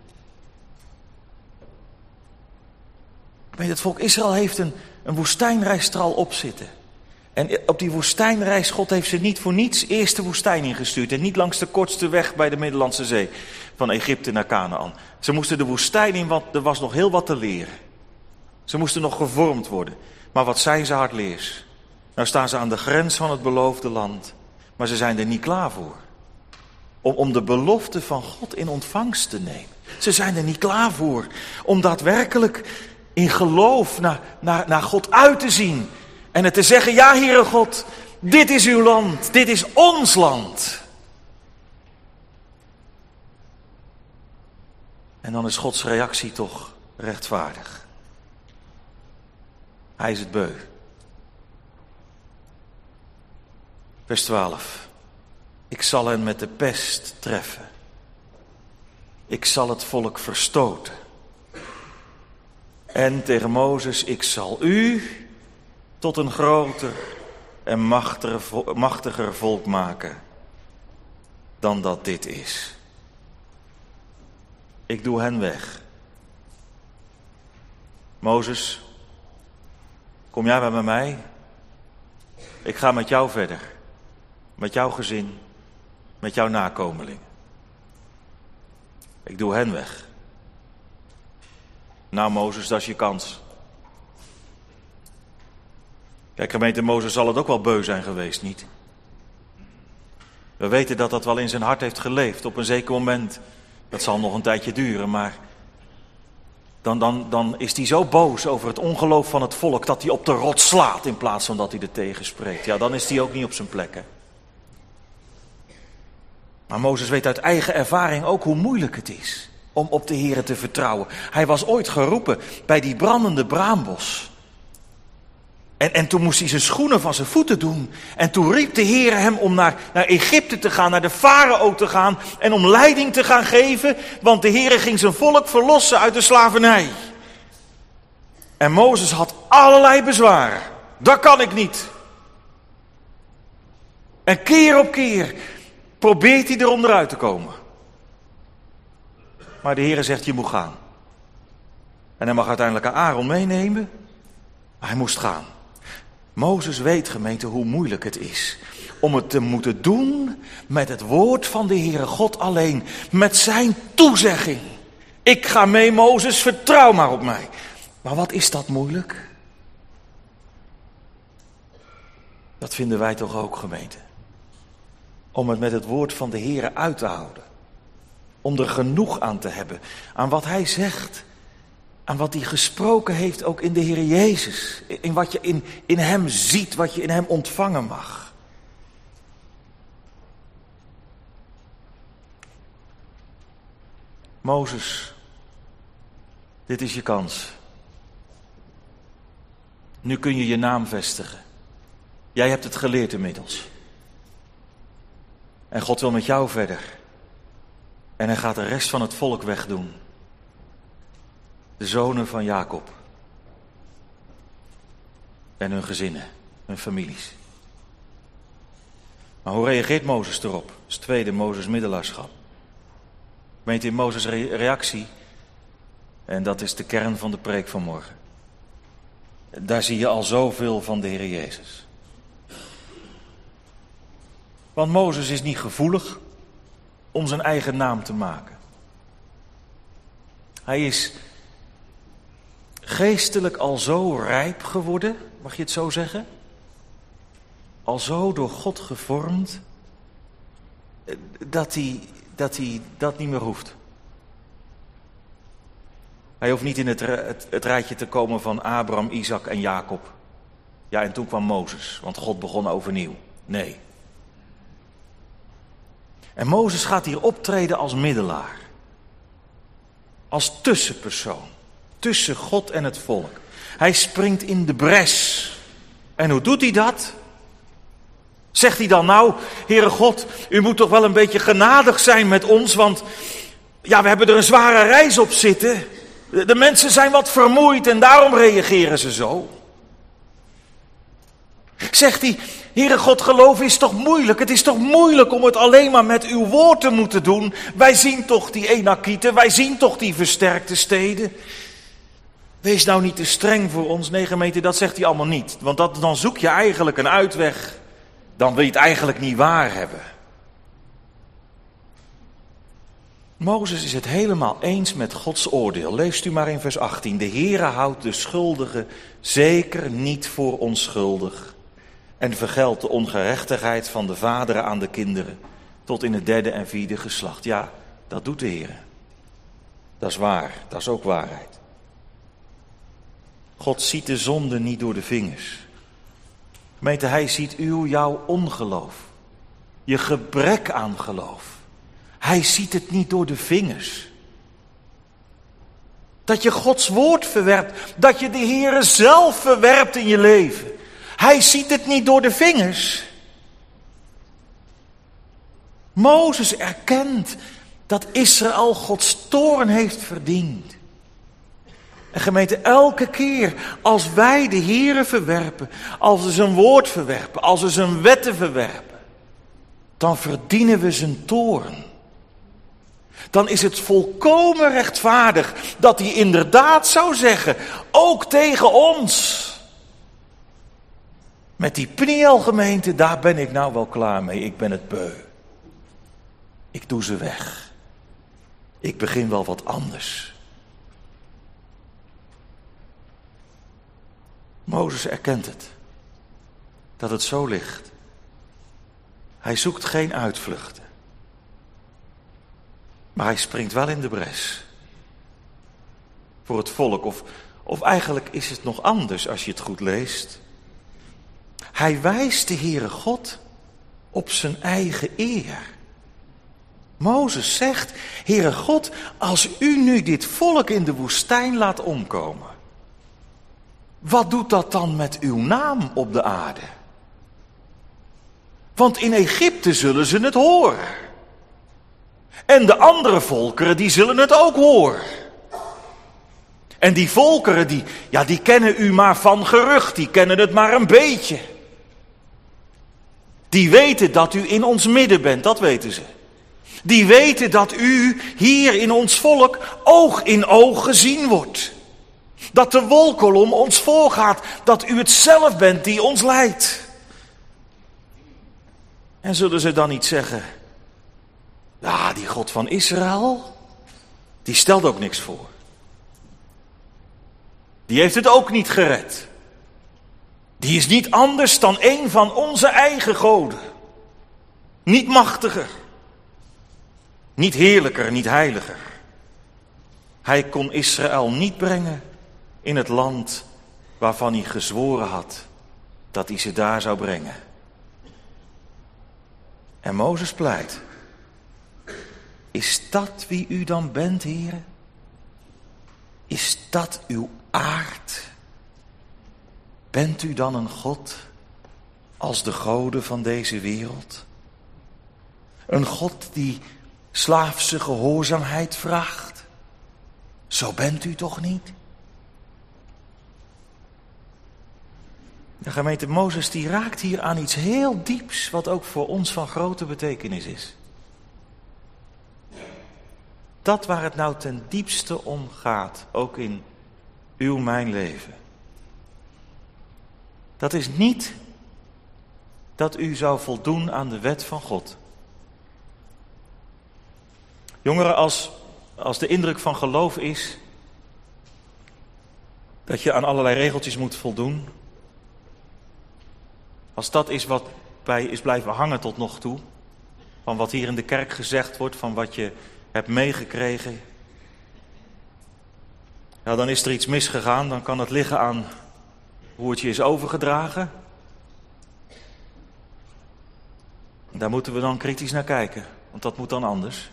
Het volk Israël heeft een woestijnreis er al op zitten. En op die woestijnreis, God heeft ze niet voor niets eerst de woestijn ingestuurd. En niet langs de kortste weg bij de Middellandse Zee. Van Egypte naar Kanaan. Ze moesten de woestijn in, want er was nog heel wat te leren. Ze moesten nog gevormd worden. Maar wat zijn ze hardleers? Nou staan ze aan de grens van het beloofde land. Maar ze zijn er niet klaar voor. Om de belofte van God in ontvangst te nemen. Ze zijn er niet klaar voor. Om daadwerkelijk in geloof naar God uit te zien. En het te zeggen, ja, Heere God, dit is uw land, dit is ons land. En dan is Gods reactie toch rechtvaardig. Hij is het beu. Vers 12. Ik zal hen met de pest treffen. ik zal het volk verstoten. En tegen Mozes, ik zal u tot een groter en machtiger volk maken dan dat dit is. Ik doe hen weg. Mozes, kom jij maar met mij? Ik ga met jou verder. Met jouw gezin. Met jouw nakomelingen. Ik doe hen weg. Nou Mozes, dat is je kans. Kijk gemeente, Mozes zal het ook wel beu zijn geweest, niet? We weten dat dat wel in zijn hart heeft geleefd. Op een zeker moment, dat zal nog een tijdje duren, maar dan is hij zo boos over het ongeloof van het volk dat hij op de rots slaat in plaats van dat hij er tegen spreekt. Ja, dan is hij ook niet op zijn plek, hè? Maar Mozes weet uit eigen ervaring ook hoe moeilijk het is om op de Here te vertrouwen. Hij was ooit geroepen bij die brandende braambos. En toen moest hij zijn schoenen van zijn voeten doen. En toen riep de Heer hem om naar Egypte te gaan, naar de farao te gaan en om leiding te gaan geven. Want de Heer ging zijn volk verlossen uit de slavernij. En Mozes had allerlei bezwaren. Dat kan ik niet. En keer op keer probeert hij er onderuit te komen. Maar de Heer zegt, je moet gaan. En hij mag uiteindelijk Aaron meenemen. Maar hij moest gaan. Mozes weet, gemeente, hoe moeilijk het is om het te moeten doen met het woord van de Heere God alleen. Met zijn toezegging. Ik ga mee, Mozes, vertrouw maar op mij. Maar wat is dat moeilijk? Dat vinden wij toch ook, gemeente. Om het met het woord van de Heere uit te houden. Om er genoeg aan te hebben. Aan wat hij zegt. Aan wat hij gesproken heeft ook in de Heer Jezus. In wat je in hem ziet, wat je in hem ontvangen mag. Mozes, dit is je kans. Nu kun je je naam vestigen. Jij hebt het geleerd inmiddels. En God wil met jou verder. En hij gaat de rest van het volk wegdoen. De zonen van Jacob. En hun gezinnen, hun families. Maar hoe reageert Mozes erop? Dat is het tweede, Mozes middelaarschap. Meent in Mozes' reactie. En dat is de kern van de preek van morgen. Daar zie je al zoveel van de Heer Jezus. Want Mozes is niet gevoelig om zijn eigen naam te maken. Hij is geestelijk al zo rijp geworden, mag je het zo zeggen? Al zo door God gevormd, dat hij dat niet meer hoeft. Hij hoeft niet in het rijtje te komen van Abraham, Isaac en Jacob. Ja, en toen kwam Mozes, want God begon overnieuw. Nee. En Mozes gaat hier optreden als middelaar. Als tussenpersoon. Tussen God en het volk. Hij springt in de bres. En hoe doet hij dat? Zegt hij dan nou, Heere God, u moet toch wel een beetje genadig zijn met ons, want ja, we hebben er een zware reis op zitten. De mensen zijn wat vermoeid en daarom reageren ze zo. Zegt hij, Heere God, geloven is toch moeilijk? Het is toch moeilijk om het alleen maar met uw woord te moeten doen? Wij zien toch die Enakieten, wij zien toch die versterkte steden? Wees nou niet te streng voor ons. Nee, gemeente, dat zegt hij allemaal niet. Want dan zoek je eigenlijk een uitweg. Dan wil je het eigenlijk niet waar hebben. Mozes is het helemaal eens met Gods oordeel. Leest u maar in vers 18. De Heere houdt de schuldige zeker niet voor onschuldig. En vergeldt de ongerechtigheid van de vaderen aan de kinderen. Tot in het derde en vierde geslacht. Ja, dat doet de Heere. Dat is waar. Dat is ook waarheid. God ziet de zonde niet door de vingers. Gemeente, hij ziet jouw ongeloof. Je gebrek aan geloof. Hij ziet het niet door de vingers. Dat je Gods woord verwerpt. Dat je de Heere zelf verwerpt in je leven. Hij ziet het niet door de vingers. Mozes erkent dat Israël Gods toorn heeft verdiend. En gemeente, elke keer als wij de Heere verwerpen, als we zijn woord verwerpen, als we zijn wetten verwerpen, dan verdienen we zijn toorn. Dan is het volkomen rechtvaardig dat hij inderdaad zou zeggen, ook tegen ons. Met die Pniel-gemeente, daar ben ik nou wel klaar mee, ik ben het beu. Ik doe ze weg. Ik begin wel wat anders. Mozes erkent het, dat het zo ligt. Hij zoekt geen uitvluchten. Maar hij springt wel in de bres. Voor het volk, of eigenlijk is het nog anders als je het goed leest. Hij wijst de Heere God op zijn eigen eer. Mozes zegt, Heere God, als u nu dit volk in de woestijn laat omkomen, wat doet dat dan met uw naam op de aarde? Want in Egypte zullen ze het horen. En de andere volkeren, die zullen het ook horen. En die volkeren, die kennen u maar van gerucht, die kennen het maar een beetje. Die weten dat u in ons midden bent, dat weten ze. Die weten dat u hier in ons volk oog in oog gezien wordt. Dat de wolkolom ons voorgaat, dat u het zelf bent die ons leidt. En zullen ze dan niet zeggen, ja, die God van Israël, die stelt ook niks voor. Die heeft het ook niet gered. Die is niet anders dan een van onze eigen goden. Niet machtiger. Niet heerlijker, niet heiliger. Hij kon Israël niet brengen in het land waarvan hij gezworen had dat hij ze daar zou brengen. En Mozes pleit. Is dat wie u dan bent, heren? Is dat uw aard? Bent u dan een God als de goden van deze wereld? Een God die slaafse gehoorzaamheid vraagt? Zo bent u toch niet? De gemeente Mozes die raakt hier aan iets heel dieps, wat ook voor ons van grote betekenis is. Dat waar het nou ten diepste om gaat, ook in uw, mijn leven. Dat is niet dat u zou voldoen aan de wet van God. Jongeren, als de indruk van geloof is dat je aan allerlei regeltjes moet voldoen, als dat is wat bij is blijven hangen tot nog toe, van wat hier in de kerk gezegd wordt, van wat je hebt meegekregen, ja, dan is er iets misgegaan, dan kan het liggen aan hoe het je is overgedragen. Daar moeten we dan kritisch naar kijken, want dat moet dan anders.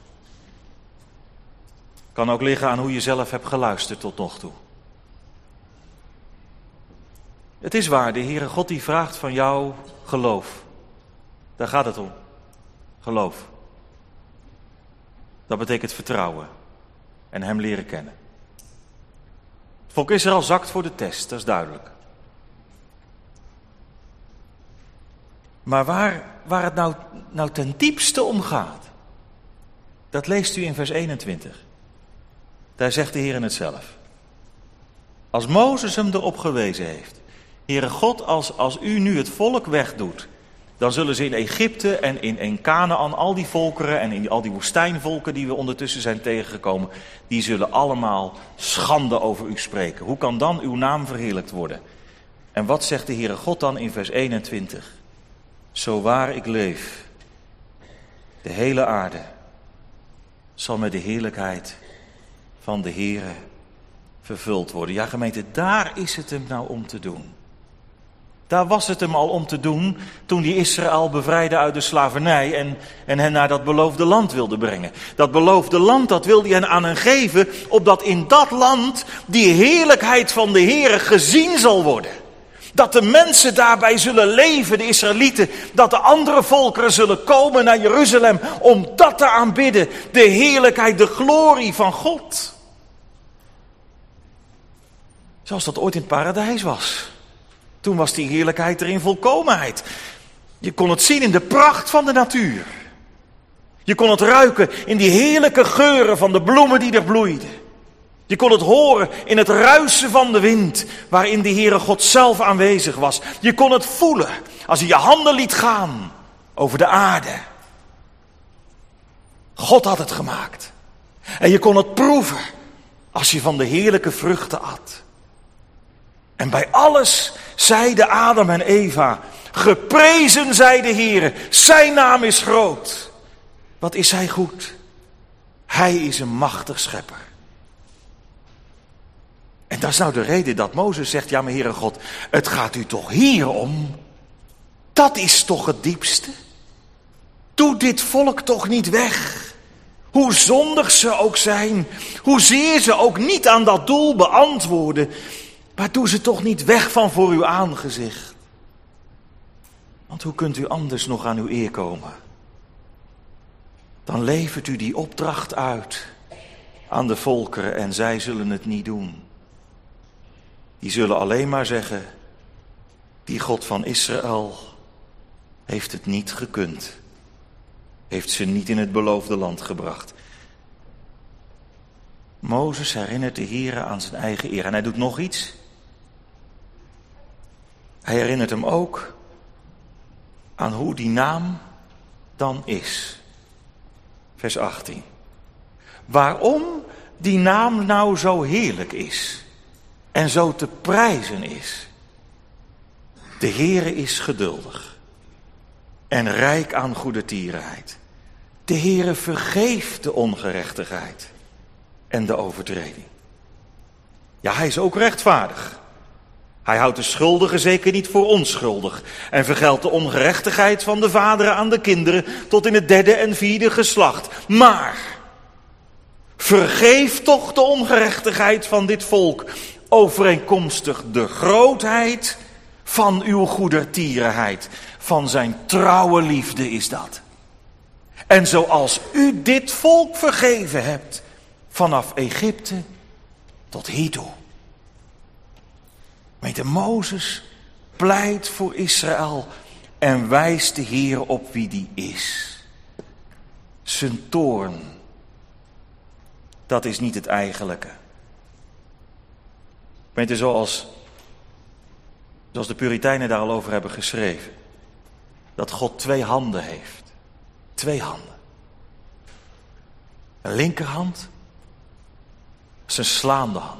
Kan ook liggen aan hoe je zelf hebt geluisterd tot nog toe. Het is waar, de Heere God die vraagt van jou geloof. Daar gaat het om. Geloof. Dat betekent vertrouwen en hem leren kennen. Het volk Israël zakt voor de test, dat is duidelijk. Maar waar het nou ten diepste om gaat, dat leest u in vers 21. Daar zegt de Heer het zelf. Als Mozes hem erop gewezen heeft. Heere God, als u nu het volk wegdoet, dan zullen ze in Egypte en in Kanaan, al die volkeren en in al die woestijnvolken die we ondertussen zijn tegengekomen, die zullen allemaal schande over u spreken. Hoe kan dan uw naam verheerlijkt worden? En wat zegt de Heere God dan in vers 21? Zo waar ik leef, de hele aarde zal met de heerlijkheid van de Heere vervuld worden. Ja, gemeente, daar is het hem nou om te doen. Daar was het hem al om te doen toen hij Israël bevrijdde uit de slavernij en hen naar dat beloofde land wilde brengen. Dat beloofde land, dat wilde hij aan hen geven, opdat in dat land die heerlijkheid van de Heere gezien zal worden. Dat de mensen daarbij zullen leven, de Israëlieten. Dat de andere volkeren zullen komen naar Jeruzalem om dat te aanbidden. De heerlijkheid, de glorie van God. Zoals dat ooit in het paradijs was. Toen was die heerlijkheid er in volkomenheid. Je kon het zien in de pracht van de natuur. Je kon het ruiken in die heerlijke geuren van de bloemen die er bloeiden. Je kon het horen in het ruisen van de wind, waarin de Heere God zelf aanwezig was. Je kon het voelen als je je handen liet gaan over de aarde. God had het gemaakt. En je kon het proeven als je van de heerlijke vruchten at. En bij alles zeiden Adam en Eva, geprezen zij de Heere, zijn naam is groot. Wat is hij goed? Hij is een machtig schepper. En dat is nou de reden dat Mozes zegt, ja maar Heere God, het gaat u toch hier om? Dat is toch het diepste? Doe dit volk toch niet weg. Hoe zondig ze ook zijn, hoezeer ze ook niet aan dat doel beantwoorden, maar doe ze toch niet weg van voor uw aangezicht. Want hoe kunt u anders nog aan uw eer komen? Dan levert u die opdracht uit aan de volkeren en zij zullen het niet doen. Die zullen alleen maar zeggen, die God van Israël heeft het niet gekund. Heeft ze niet in het beloofde land gebracht. Mozes herinnert de Heere aan zijn eigen eer. En hij doet nog iets. Hij herinnert hem ook aan hoe die naam dan is. Vers 18. Waarom die naam nou zo heerlijk is en zo te prijzen is. De Heere is geduldig en rijk aan goedertierenheid. De Heere vergeeft de ongerechtigheid en de overtreding. Ja, hij is ook rechtvaardig. Hij houdt de schuldigen zeker niet voor onschuldig en vergeldt de ongerechtigheid van de vaderen aan de kinderen tot in het 3e en 4e geslacht. Maar vergeef toch de ongerechtigheid van dit volk, overeenkomstig de grootheid van uw goedertierenheid, van zijn trouwe liefde is dat. En zoals u dit volk vergeven hebt, vanaf Egypte tot hiertoe. Gemeente, Mozes pleit voor Israël en wijst de Heer op wie die is. Zijn toorn, dat is niet het eigenlijke. Gemeente, zoals de Puritijnen daar al over hebben geschreven, dat God 2 handen heeft. 2 handen. Een linkerhand, zijn slaande hand.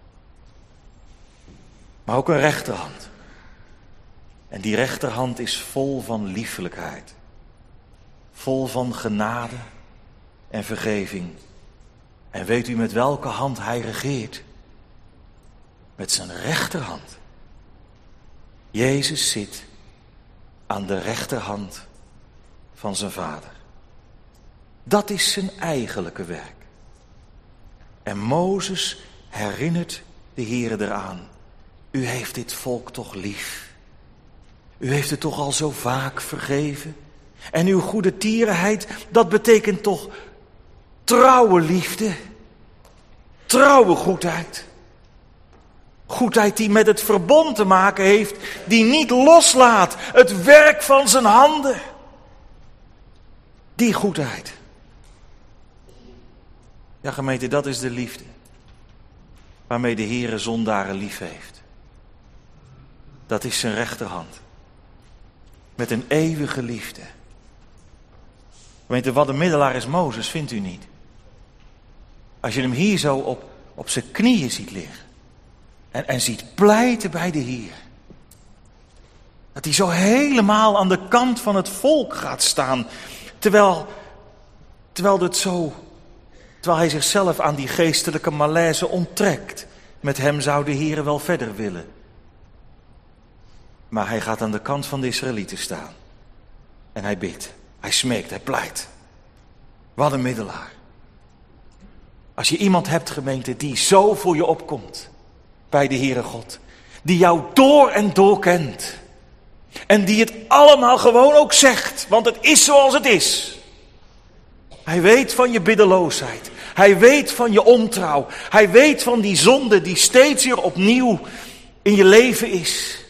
Maar ook een rechterhand. En die rechterhand is vol van liefelijkheid. Vol van genade en vergeving. En weet u met welke hand hij regeert? Met zijn rechterhand. Jezus zit aan de rechterhand van zijn Vader. Dat is zijn eigenlijke werk. En Mozes herinnert de Heere eraan. U heeft dit volk toch lief. U heeft het toch al zo vaak vergeven. En uw goedertierenheid, dat betekent toch trouwe liefde. Trouwe goedheid. Goedheid die met het verbond te maken heeft, die niet loslaat. Het werk van zijn handen. Die goedheid. Ja, gemeente, dat is de liefde. Waarmee de Heere zondaren lief heeft. Dat is zijn rechterhand. Met een eeuwige liefde. Gemeente, wat een middelaar is Mozes, vindt u niet? Als je hem hier zo op zijn knieën ziet liggen. En ziet pleiten bij de Heer. Dat hij zo helemaal aan de kant van het volk gaat staan. Terwijl hij zichzelf aan die geestelijke malaise onttrekt. Met hem zou de Heer wel verder willen. Maar hij gaat aan de kant van de Israëlieten staan. En hij bidt, hij smeekt, hij pleit. Wat een middelaar. Als je iemand hebt, gemeente, die zo voor je opkomt bij de Heere God. Die jou door en door kent. En die het allemaal gewoon ook zegt, want het is zoals het is. Hij weet van je biddeloosheid. Hij weet van je ontrouw. Hij weet van die zonde die steeds weer opnieuw in je leven is.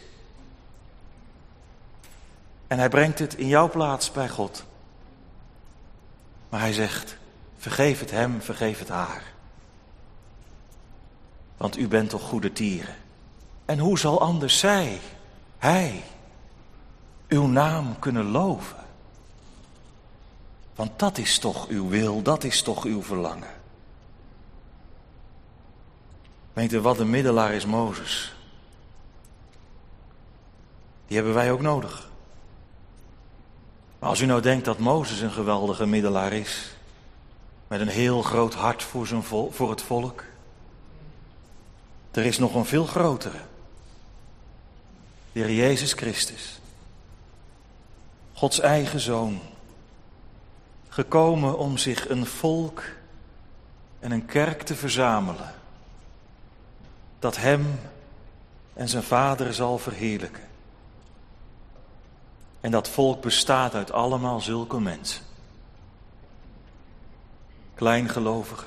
En hij brengt het in jouw plaats bij God. Maar hij zegt, vergeef het hem, vergeef het haar. Want u bent toch goede tieren. En hoe zal anders hij, uw naam kunnen loven? Want dat is toch uw wil, dat is toch uw verlangen. Weet u wat een middelaar is, Mozes? Die hebben wij ook nodig. Maar als u nou denkt dat Mozes een geweldige middelaar is, met een heel groot hart voor het volk, er is nog een veel grotere. De Heer Jezus Christus. Gods eigen Zoon. Gekomen om zich een volk en een kerk te verzamelen. Dat hem en zijn Vader zal verheerlijken. En dat volk bestaat uit allemaal zulke mensen. Kleingelovigen.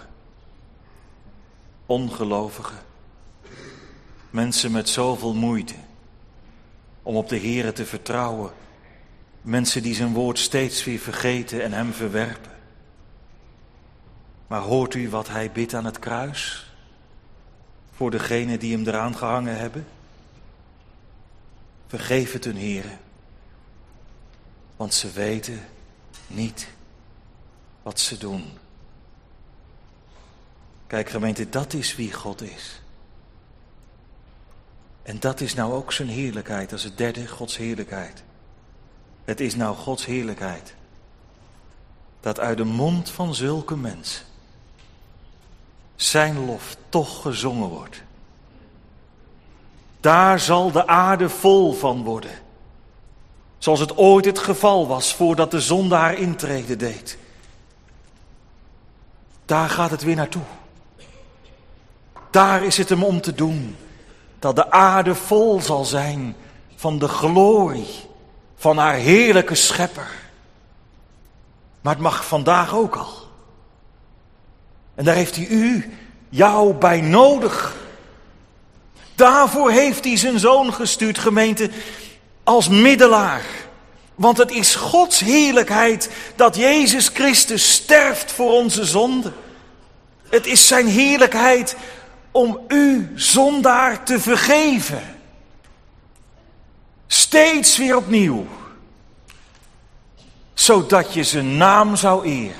Ongelovigen. Mensen met zoveel moeite om op de Heere te vertrouwen. Mensen die zijn woord steeds weer vergeten en hem verwerpen. Maar hoort u wat hij bidt aan het kruis? Voor degenen die hem eraan gehangen hebben? Vergeef het hun, Heere. Want ze weten niet wat ze doen. Kijk gemeente, dat is wie God is. En dat is nou ook zijn heerlijkheid, dat is het derde, Gods heerlijkheid. Het is nou Gods heerlijkheid. Dat uit de mond van zulke mensen zijn lof toch gezongen wordt. Daar zal de aarde vol van worden. Zoals het ooit het geval was voordat de zonde haar intrede deed. Daar gaat het weer naartoe. Daar is het hem om te doen. Dat de aarde vol zal zijn van de glorie van haar heerlijke schepper. Maar het mag vandaag ook al. En daar heeft hij jou bij nodig. Daarvoor heeft hij zijn zoon gestuurd, gemeente, als middelaar. Want het is Gods heerlijkheid dat Jezus Christus sterft voor onze zonde. Het is zijn heerlijkheid om u, zondaar, te vergeven. Steeds weer opnieuw. Zodat je zijn naam zou eren.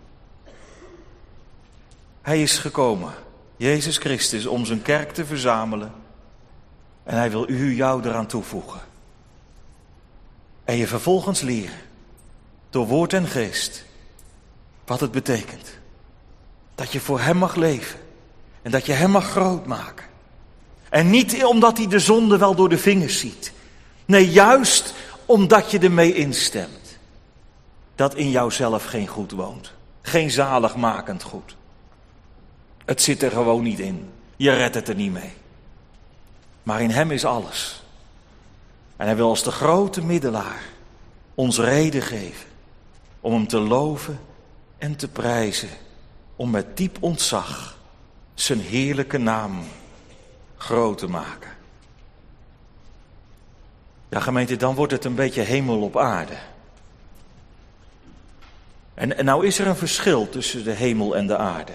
Hij is gekomen, Jezus Christus, om zijn kerk te verzamelen. En hij wil jou eraan toevoegen. En je vervolgens leren, door woord en geest, wat het betekent. Dat je voor hem mag leven. En dat je hem mag groot maken. En niet omdat hij de zonde wel door de vingers ziet. Nee, juist omdat je ermee instemt. Dat in jouzelf geen goed woont. Geen zaligmakend goed. Het zit er gewoon niet in. Je redt het er niet mee. Maar in hem is alles. En hij wil als de grote middelaar ons reden geven. Om hem te loven en te prijzen. Om met diep ontzag zijn heerlijke naam groot te maken. Ja, gemeente, dan wordt het een beetje hemel op aarde. En nou is er een verschil tussen de hemel en de aarde.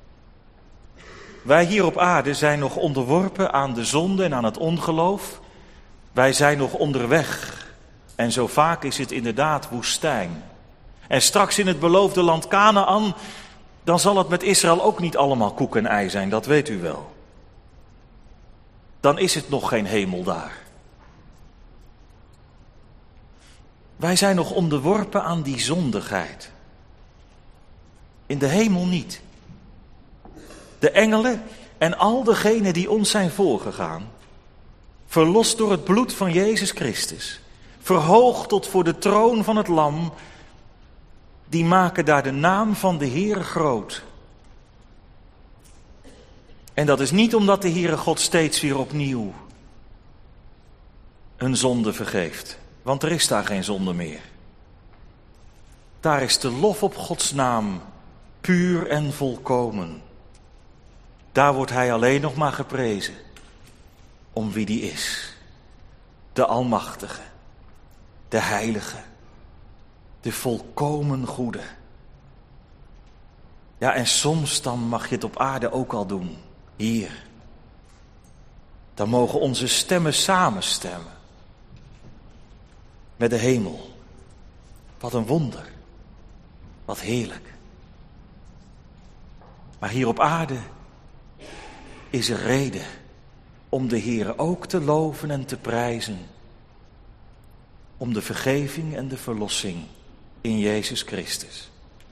Wij hier op aarde zijn nog onderworpen aan de zonde en aan het ongeloof. Wij zijn nog onderweg. En zo vaak is het inderdaad woestijn. En straks in het beloofde land Kanaän, dan zal het met Israël ook niet allemaal koek en ei zijn, dat weet u wel. Dan is het nog geen hemel daar. Wij zijn nog onderworpen aan die zondigheid. In de hemel niet. De engelen en al degenen die ons zijn voorgegaan, verlost door het bloed van Jezus Christus, verhoogd tot voor de troon van het Lam, die maken daar de naam van de Heere groot. En dat is niet omdat de Heere God steeds weer opnieuw hun zonde vergeeft. Want er is daar geen zonde meer. Daar is de lof op Gods naam puur en volkomen. Daar wordt hij alleen nog maar geprezen om wie die is. De Almachtige, de Heilige, de volkomen Goede. Ja, en soms dan mag je het op aarde ook al doen, hier. Dan mogen onze stemmen samenstemmen met de hemel. Wat een wonder, wat heerlijk. Maar hier op aarde is er reden om de Heere ook te loven en te prijzen. Om de vergeving en de verlossing in Jezus Christus.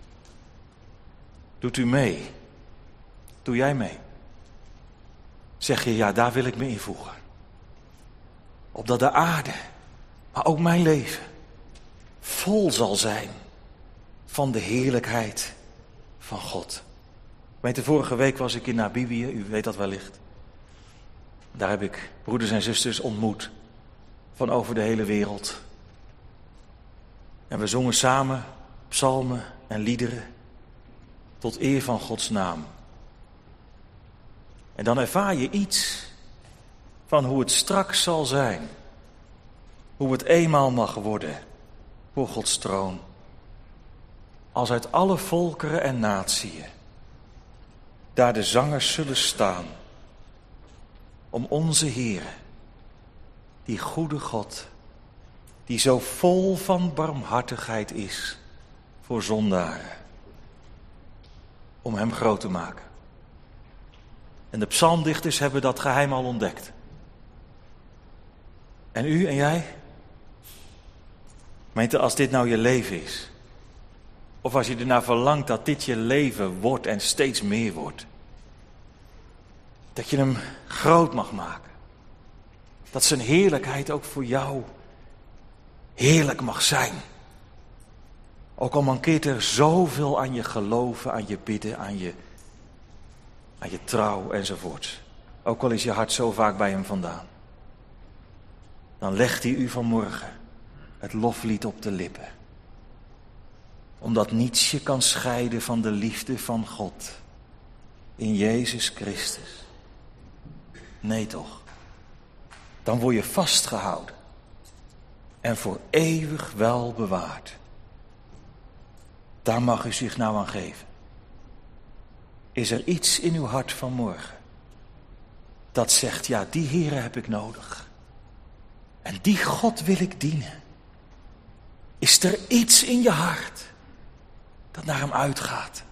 Doet u mee? Doe jij mee? Zeg je, ja, daar wil ik me invoegen. Opdat de aarde, maar ook mijn leven, vol zal zijn van de heerlijkheid van God. Weet, vorige week was ik in Namibië, u weet dat wellicht. Daar heb ik broeders en zusters ontmoet van over de hele wereld. En we zongen samen psalmen en liederen tot eer van Gods naam. En dan ervaar je iets van hoe het straks zal zijn. Hoe het eenmaal mag worden voor Gods troon. Als uit alle volkeren en natieën daar de zangers zullen staan. Om onze Heere, die goede God, die zo vol van barmhartigheid is voor zondaren. Om hem groot te maken. En de psalmdichters hebben dat geheim al ontdekt. En u en jij? Meent u, als dit nou je leven is, of als je ernaar verlangt dat dit je leven wordt en steeds meer wordt, dat je hem groot mag maken. Dat zijn heerlijkheid ook voor jou heerlijk mag zijn. Ook al mankeert er zoveel aan je geloven, aan je bidden, aan je trouw enzovoort. Ook al is je hart zo vaak bij hem vandaan. Dan legt hij u vanmorgen het loflied op de lippen. Omdat niets je kan scheiden van de liefde van God in Jezus Christus. Nee toch. Dan word je vastgehouden en voor eeuwig wel bewaard. Daar mag u zich nou aan geven. Is er iets in uw hart vanmorgen dat zegt, ja, die Heere heb ik nodig. En die God wil ik dienen. Is er iets in je hart dat naar hem uitgaat?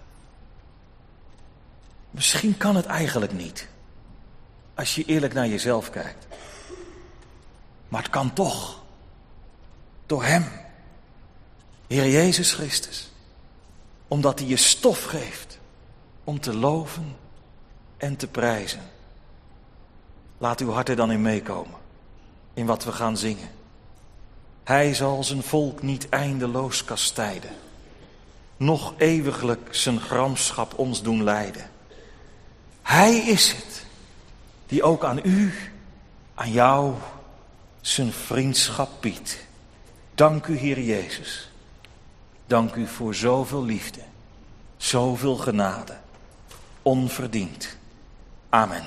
Misschien kan het eigenlijk niet, als je eerlijk naar jezelf kijkt. Maar het kan toch, door hem, Heer Jezus Christus. Omdat hij je stof geeft om te loven en te prijzen. Laat uw hart er dan in meekomen, in wat we gaan zingen. Hij zal zijn volk niet eindeloos kastijden, noch eeuwiglijk zijn gramschap ons doen lijden. Hij is het, die ook aan u, aan jou, zijn vriendschap biedt. Dank u, Heer Jezus. Dank u voor zoveel liefde, zoveel genade, onverdiend. Amen.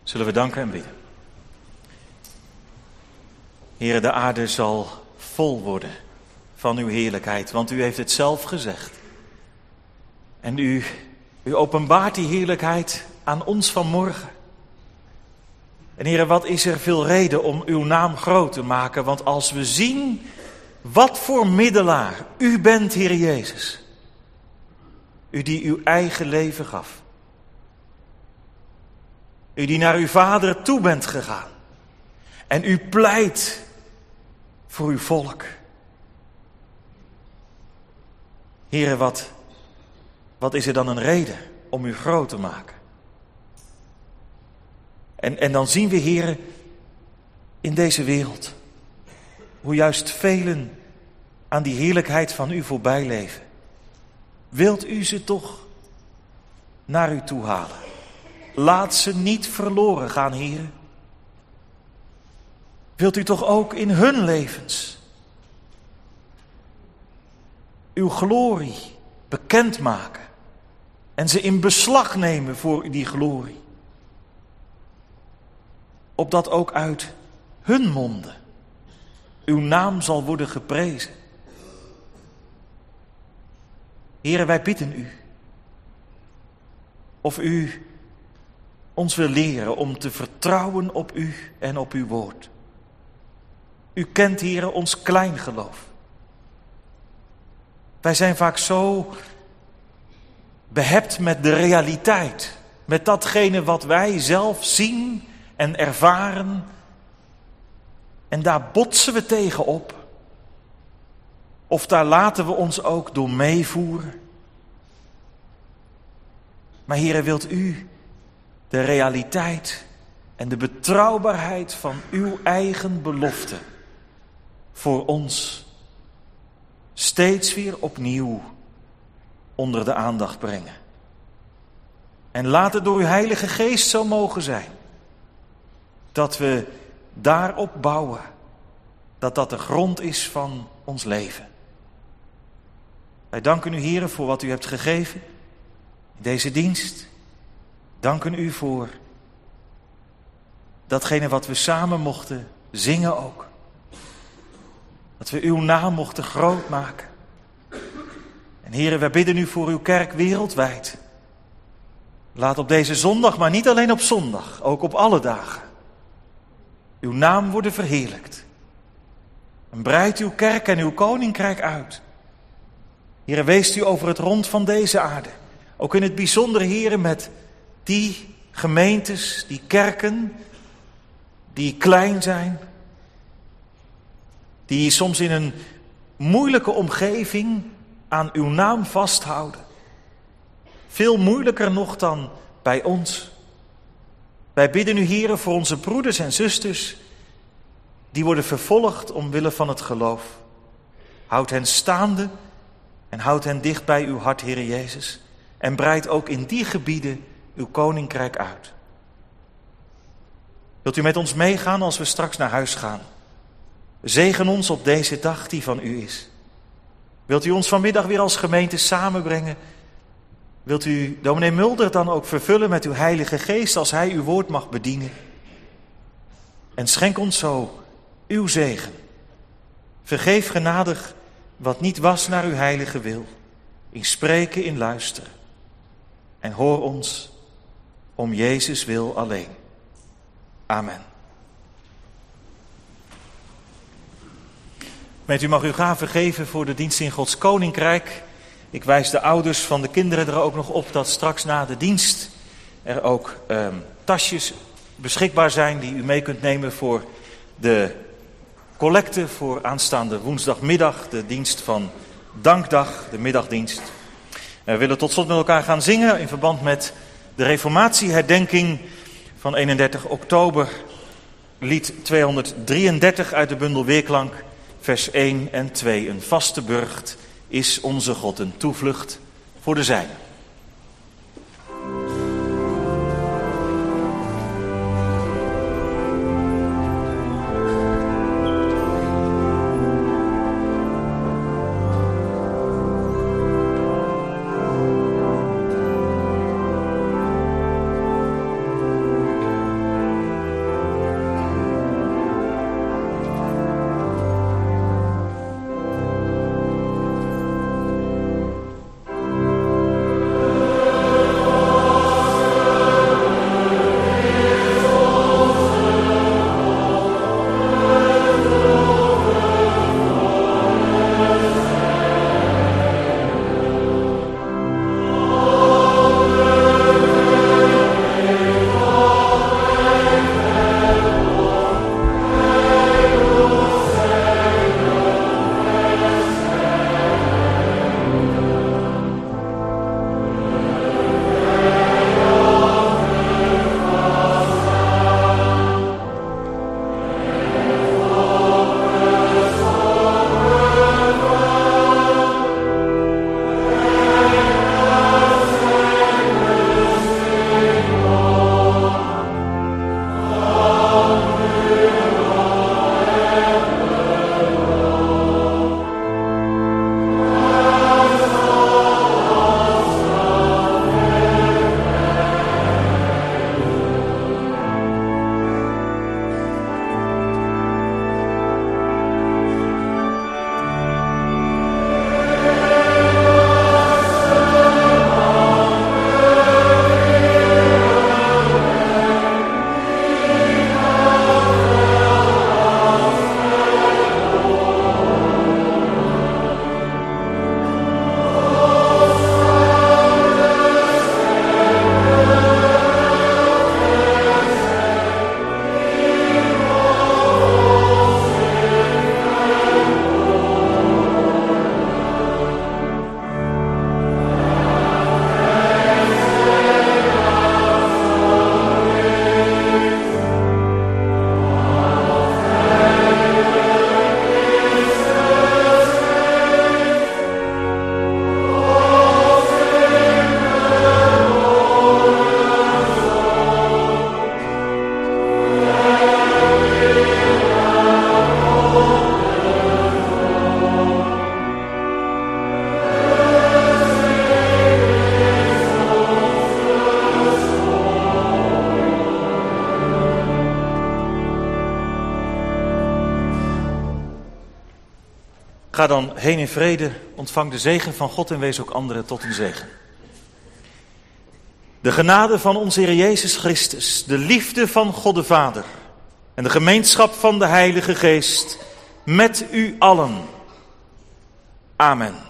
Zullen we danken en bidden. Heere, de aarde zal vol worden van uw heerlijkheid, want u heeft het zelf gezegd. En u openbaart die heerlijkheid aan ons vanmorgen. En Heere, wat is er veel reden om uw naam groot te maken, want als we zien wat voor middelaar u bent, Heer Jezus. U die uw eigen leven gaf. U die naar uw Vader toe bent gegaan. En u pleit voor uw volk. Heere, wat is er dan een reden om u groot te maken? En dan zien we, Heere, in deze wereld, hoe juist velen aan die heerlijkheid van u voorbij leven. Wilt u ze toch naar u toe halen? Laat ze niet verloren gaan, Heere. Wilt u toch ook in hun levens uw glorie bekendmaken en ze in beslag nemen voor die glorie? Opdat ook uit hun monden uw naam zal worden geprezen. Heere, wij bidden u of u ons wil leren om te vertrouwen op u en op uw woord. U kent, Heere, ons klein geloof. Wij zijn vaak zo behept met de realiteit, met datgene wat wij zelf zien en ervaren. En daar botsen we tegen op. Of daar laten we ons ook door meevoeren. Maar Heere, wilt u de realiteit en de betrouwbaarheid van uw eigen belofte voor ons steeds weer opnieuw onder de aandacht brengen. En laat het door uw Heilige Geest zo mogen zijn dat we daarop bouwen, dat dat de grond is van ons leven. Wij danken u, Heere, voor wat u hebt gegeven in deze dienst. Danken u voor datgene wat we samen mochten zingen ook. Dat we uw naam mochten groot maken. En Heere, wij bidden u voor uw kerk wereldwijd. Laat op deze zondag, maar niet alleen op zondag, ook op alle dagen, uw naam worden verheerlijkt. En breidt uw kerk en uw koninkrijk uit. Heere, weest u over het rond van deze aarde. Ook in het bijzonder, Heere, met die gemeentes, die kerken, die klein zijn, die soms in een moeilijke omgeving aan uw naam vasthouden. Veel moeilijker nog dan bij ons. Wij bidden u, Heere, voor onze broeders en zusters die worden vervolgd omwille van het geloof. Houd hen staande en houd hen dicht bij uw hart, Heere Jezus. En breid ook in die gebieden uw koninkrijk uit. Wilt u met ons meegaan als we straks naar huis gaan? Zegen ons op deze dag die van u is. Wilt u ons vanmiddag weer als gemeente samenbrengen? Wilt u dominee Mulder dan ook vervullen met uw Heilige Geest als hij uw woord mag bedienen? En schenk ons zo uw zegen. Vergeef genadig wat niet was naar uw heilige wil. In spreken, in luisteren. En hoor ons om Jezus wil alleen. Amen. Met u mag u gaven geven voor de dienst in Gods Koninkrijk. Ik wijs de ouders van de kinderen er ook nog op dat straks na de dienst er ook tasjes beschikbaar zijn die u mee kunt nemen voor de collecte voor aanstaande woensdagmiddag, de dienst van Dankdag, de middagdienst. We willen tot slot met elkaar gaan zingen in verband met de reformatieherdenking van 31 oktober. Lied 233 uit de bundel Weerklank, vers 1 en 2. Een vaste burcht is onze God, een toevlucht voor de zijnen. Ga dan heen in vrede, ontvang de zegen van God en wees ook anderen tot een zegen. De genade van onze Heer Jezus Christus, de liefde van God de Vader en de gemeenschap van de Heilige Geest met u allen. Amen.